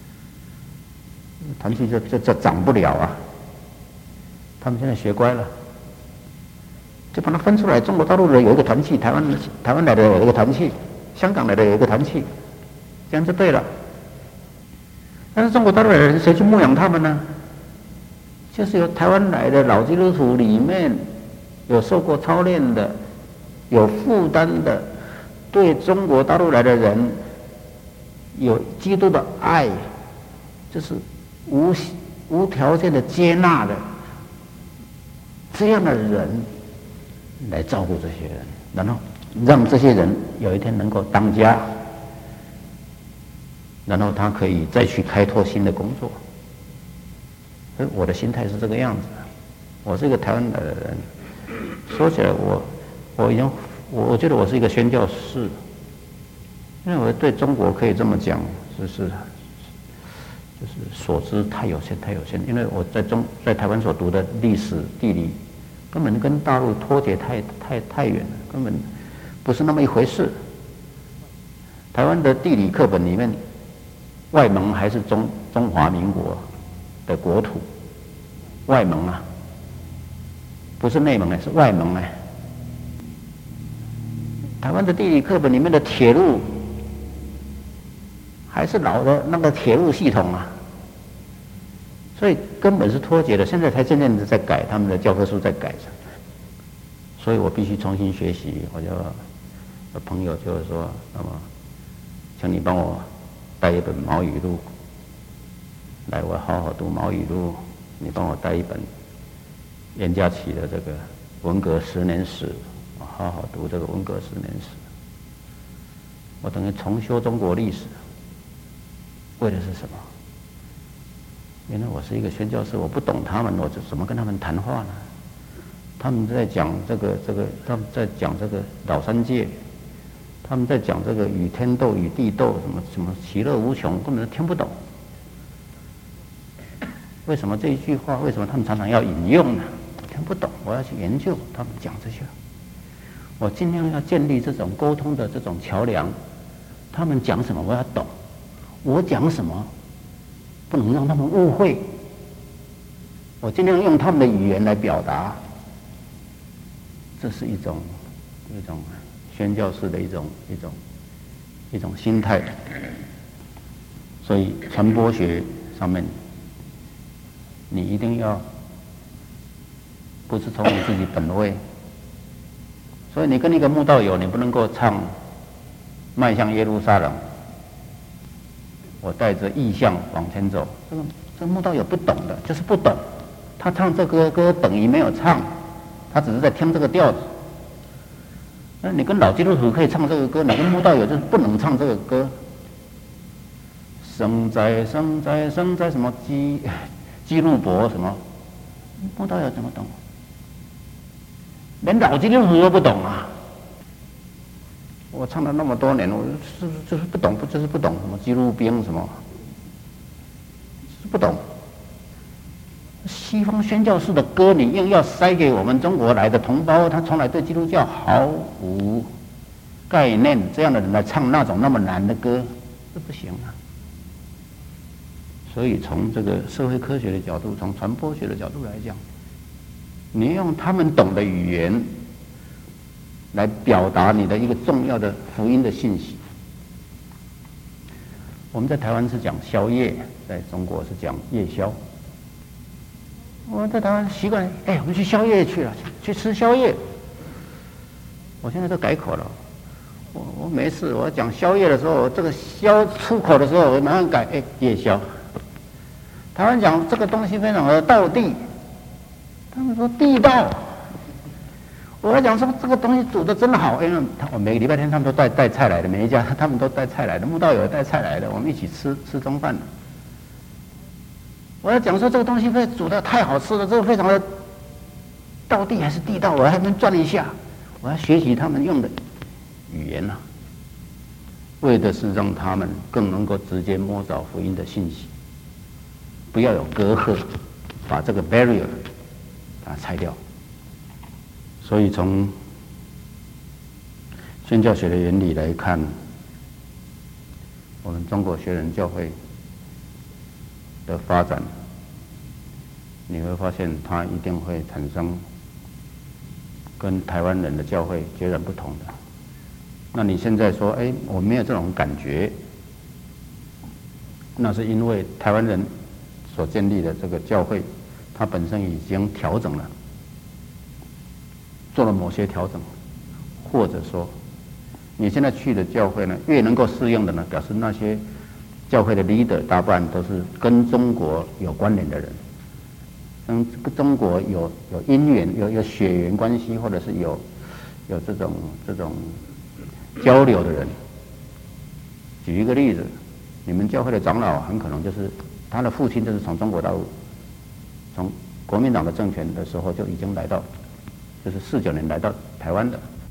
团契这这这长不了啊！他们现在学乖了，就把它分出来。中国大陆的有一个团契，台湾台湾来的有一个团契，香港来的有一个团契，这样就对了。但是中国大陆来的人谁去牧养他们呢？就是由台湾来的老基督徒里面有受过操练的。有负担的，对中国大陆来的人有基督的爱，就是无无条件的接纳的，这样的人来照顾这些人，然后让这些人有一天能够当家，然后他可以再去开拓新的工作。所以我的心态是这个样子。我是一个台湾来的人，说起来我。我已经，我我觉得我是一个宣教士，因为我对中国可以这么讲，就是就是所知太有限，太有限。因为我在中在台湾所读的历史地理，根本跟大陆脱节太太太远了，根本不是那么一回事。台湾的地理课本里面，外蒙还是中中华民国的国土，外蒙啊，不是内蒙哎，是外蒙哎。台湾的地理课本里面的铁路还是老的那个铁路系统啊，所以根本是脱节的。现在才渐渐的在改，他们的教科书在改着，所以我必须重新学习。我就有朋友就是说，那么，请你帮我带一本毛语录来，我好好读毛语录。你帮我带一本严家琪的这个文革十年史。好好读这个文革十年史，我等于重修中国历史，为的是什么？因为我是一个宣教士，我不懂他们，我怎么跟他们谈话呢？他们在讲这个这个，他们在讲这个老三界，他们在讲这个与天斗与地斗，什么什么其乐无穷，根本都听不懂。为什么这一句话？为什么他们常常要引用呢？听不懂，我要去研究他们讲这些。我尽量要建立这种沟通的这种桥梁，他们讲什么我要懂，我讲什么不能让他们误会，我尽量用他们的语言来表达，这是一种一种宣教士的一种一种一种心态。所以传播学上面，你一定要不是从你自己本位。所以你跟一个慕道友，你不能够唱《迈向耶路撒冷》，我带着意象往前走。这个这个慕道友不懂的，就是不懂。他唱这个歌等于没有唱，他只是在听这个调子。那你跟老基督徒可以唱这个歌，哪个慕道友就是不能唱这个歌？生在生在生在什么基基路伯什么？慕道友怎么懂？连老基督徒都不懂啊！我唱了那么多年，我是就是不懂，不就是不懂什么记录兵什么，是不懂。 西方宣教士的歌，你硬要塞给我们中国来的同胞，他从来对基督教毫无概念，这样的人来唱那种那么难的歌，这不行啊。所以从这个社会科学的角度，从传播学的角度来讲，你用他们懂的语言来表达你的一个重要的福音的信息。我们在台湾是讲宵夜，在中国是讲夜宵。我在台湾习惯，哎，我们去宵夜去了，去吃宵夜。我现在都改口了，我我没事，我讲宵夜的时候，这个宵出口的时候，我马上改，哎，夜宵。台湾讲这个东西非常的道地，他们说地道。我来讲说这个东西煮的真好，因为我每个礼拜天他们都带带菜来的，每一家他们都带菜来的，慕道友带菜来的，我们一起吃吃中饭。我要讲说这个东西非煮的太好吃了，这个非常的道地还是地道，我还能转一下，我要学习他们用的语言啊，为的是让他们更能够直接摸着福音的信息。不要有隔阂，把这个 barrier 把它拆掉。所以从宣教学的原理来看，我们中国学人教会的发展，你会发现它一定会产生跟台湾人的教会截然不同的。那你现在说，哎，我没有这种感觉，那是因为台湾人所建立的这个教会，它本身已经调整了，做了某些调整，或者说，你现在去的教会呢，越能够适应的呢，表示那些教会的 leader 大半都是跟中国有关联的人，跟中国有有因缘、有有血缘关系，或者是有有这种这种交流的人。举一个例子，你们教会的长老很可能就是他的父亲，就是从中国大陆，从国民党的政权的时候就已经来到，就是四九年来到台湾的。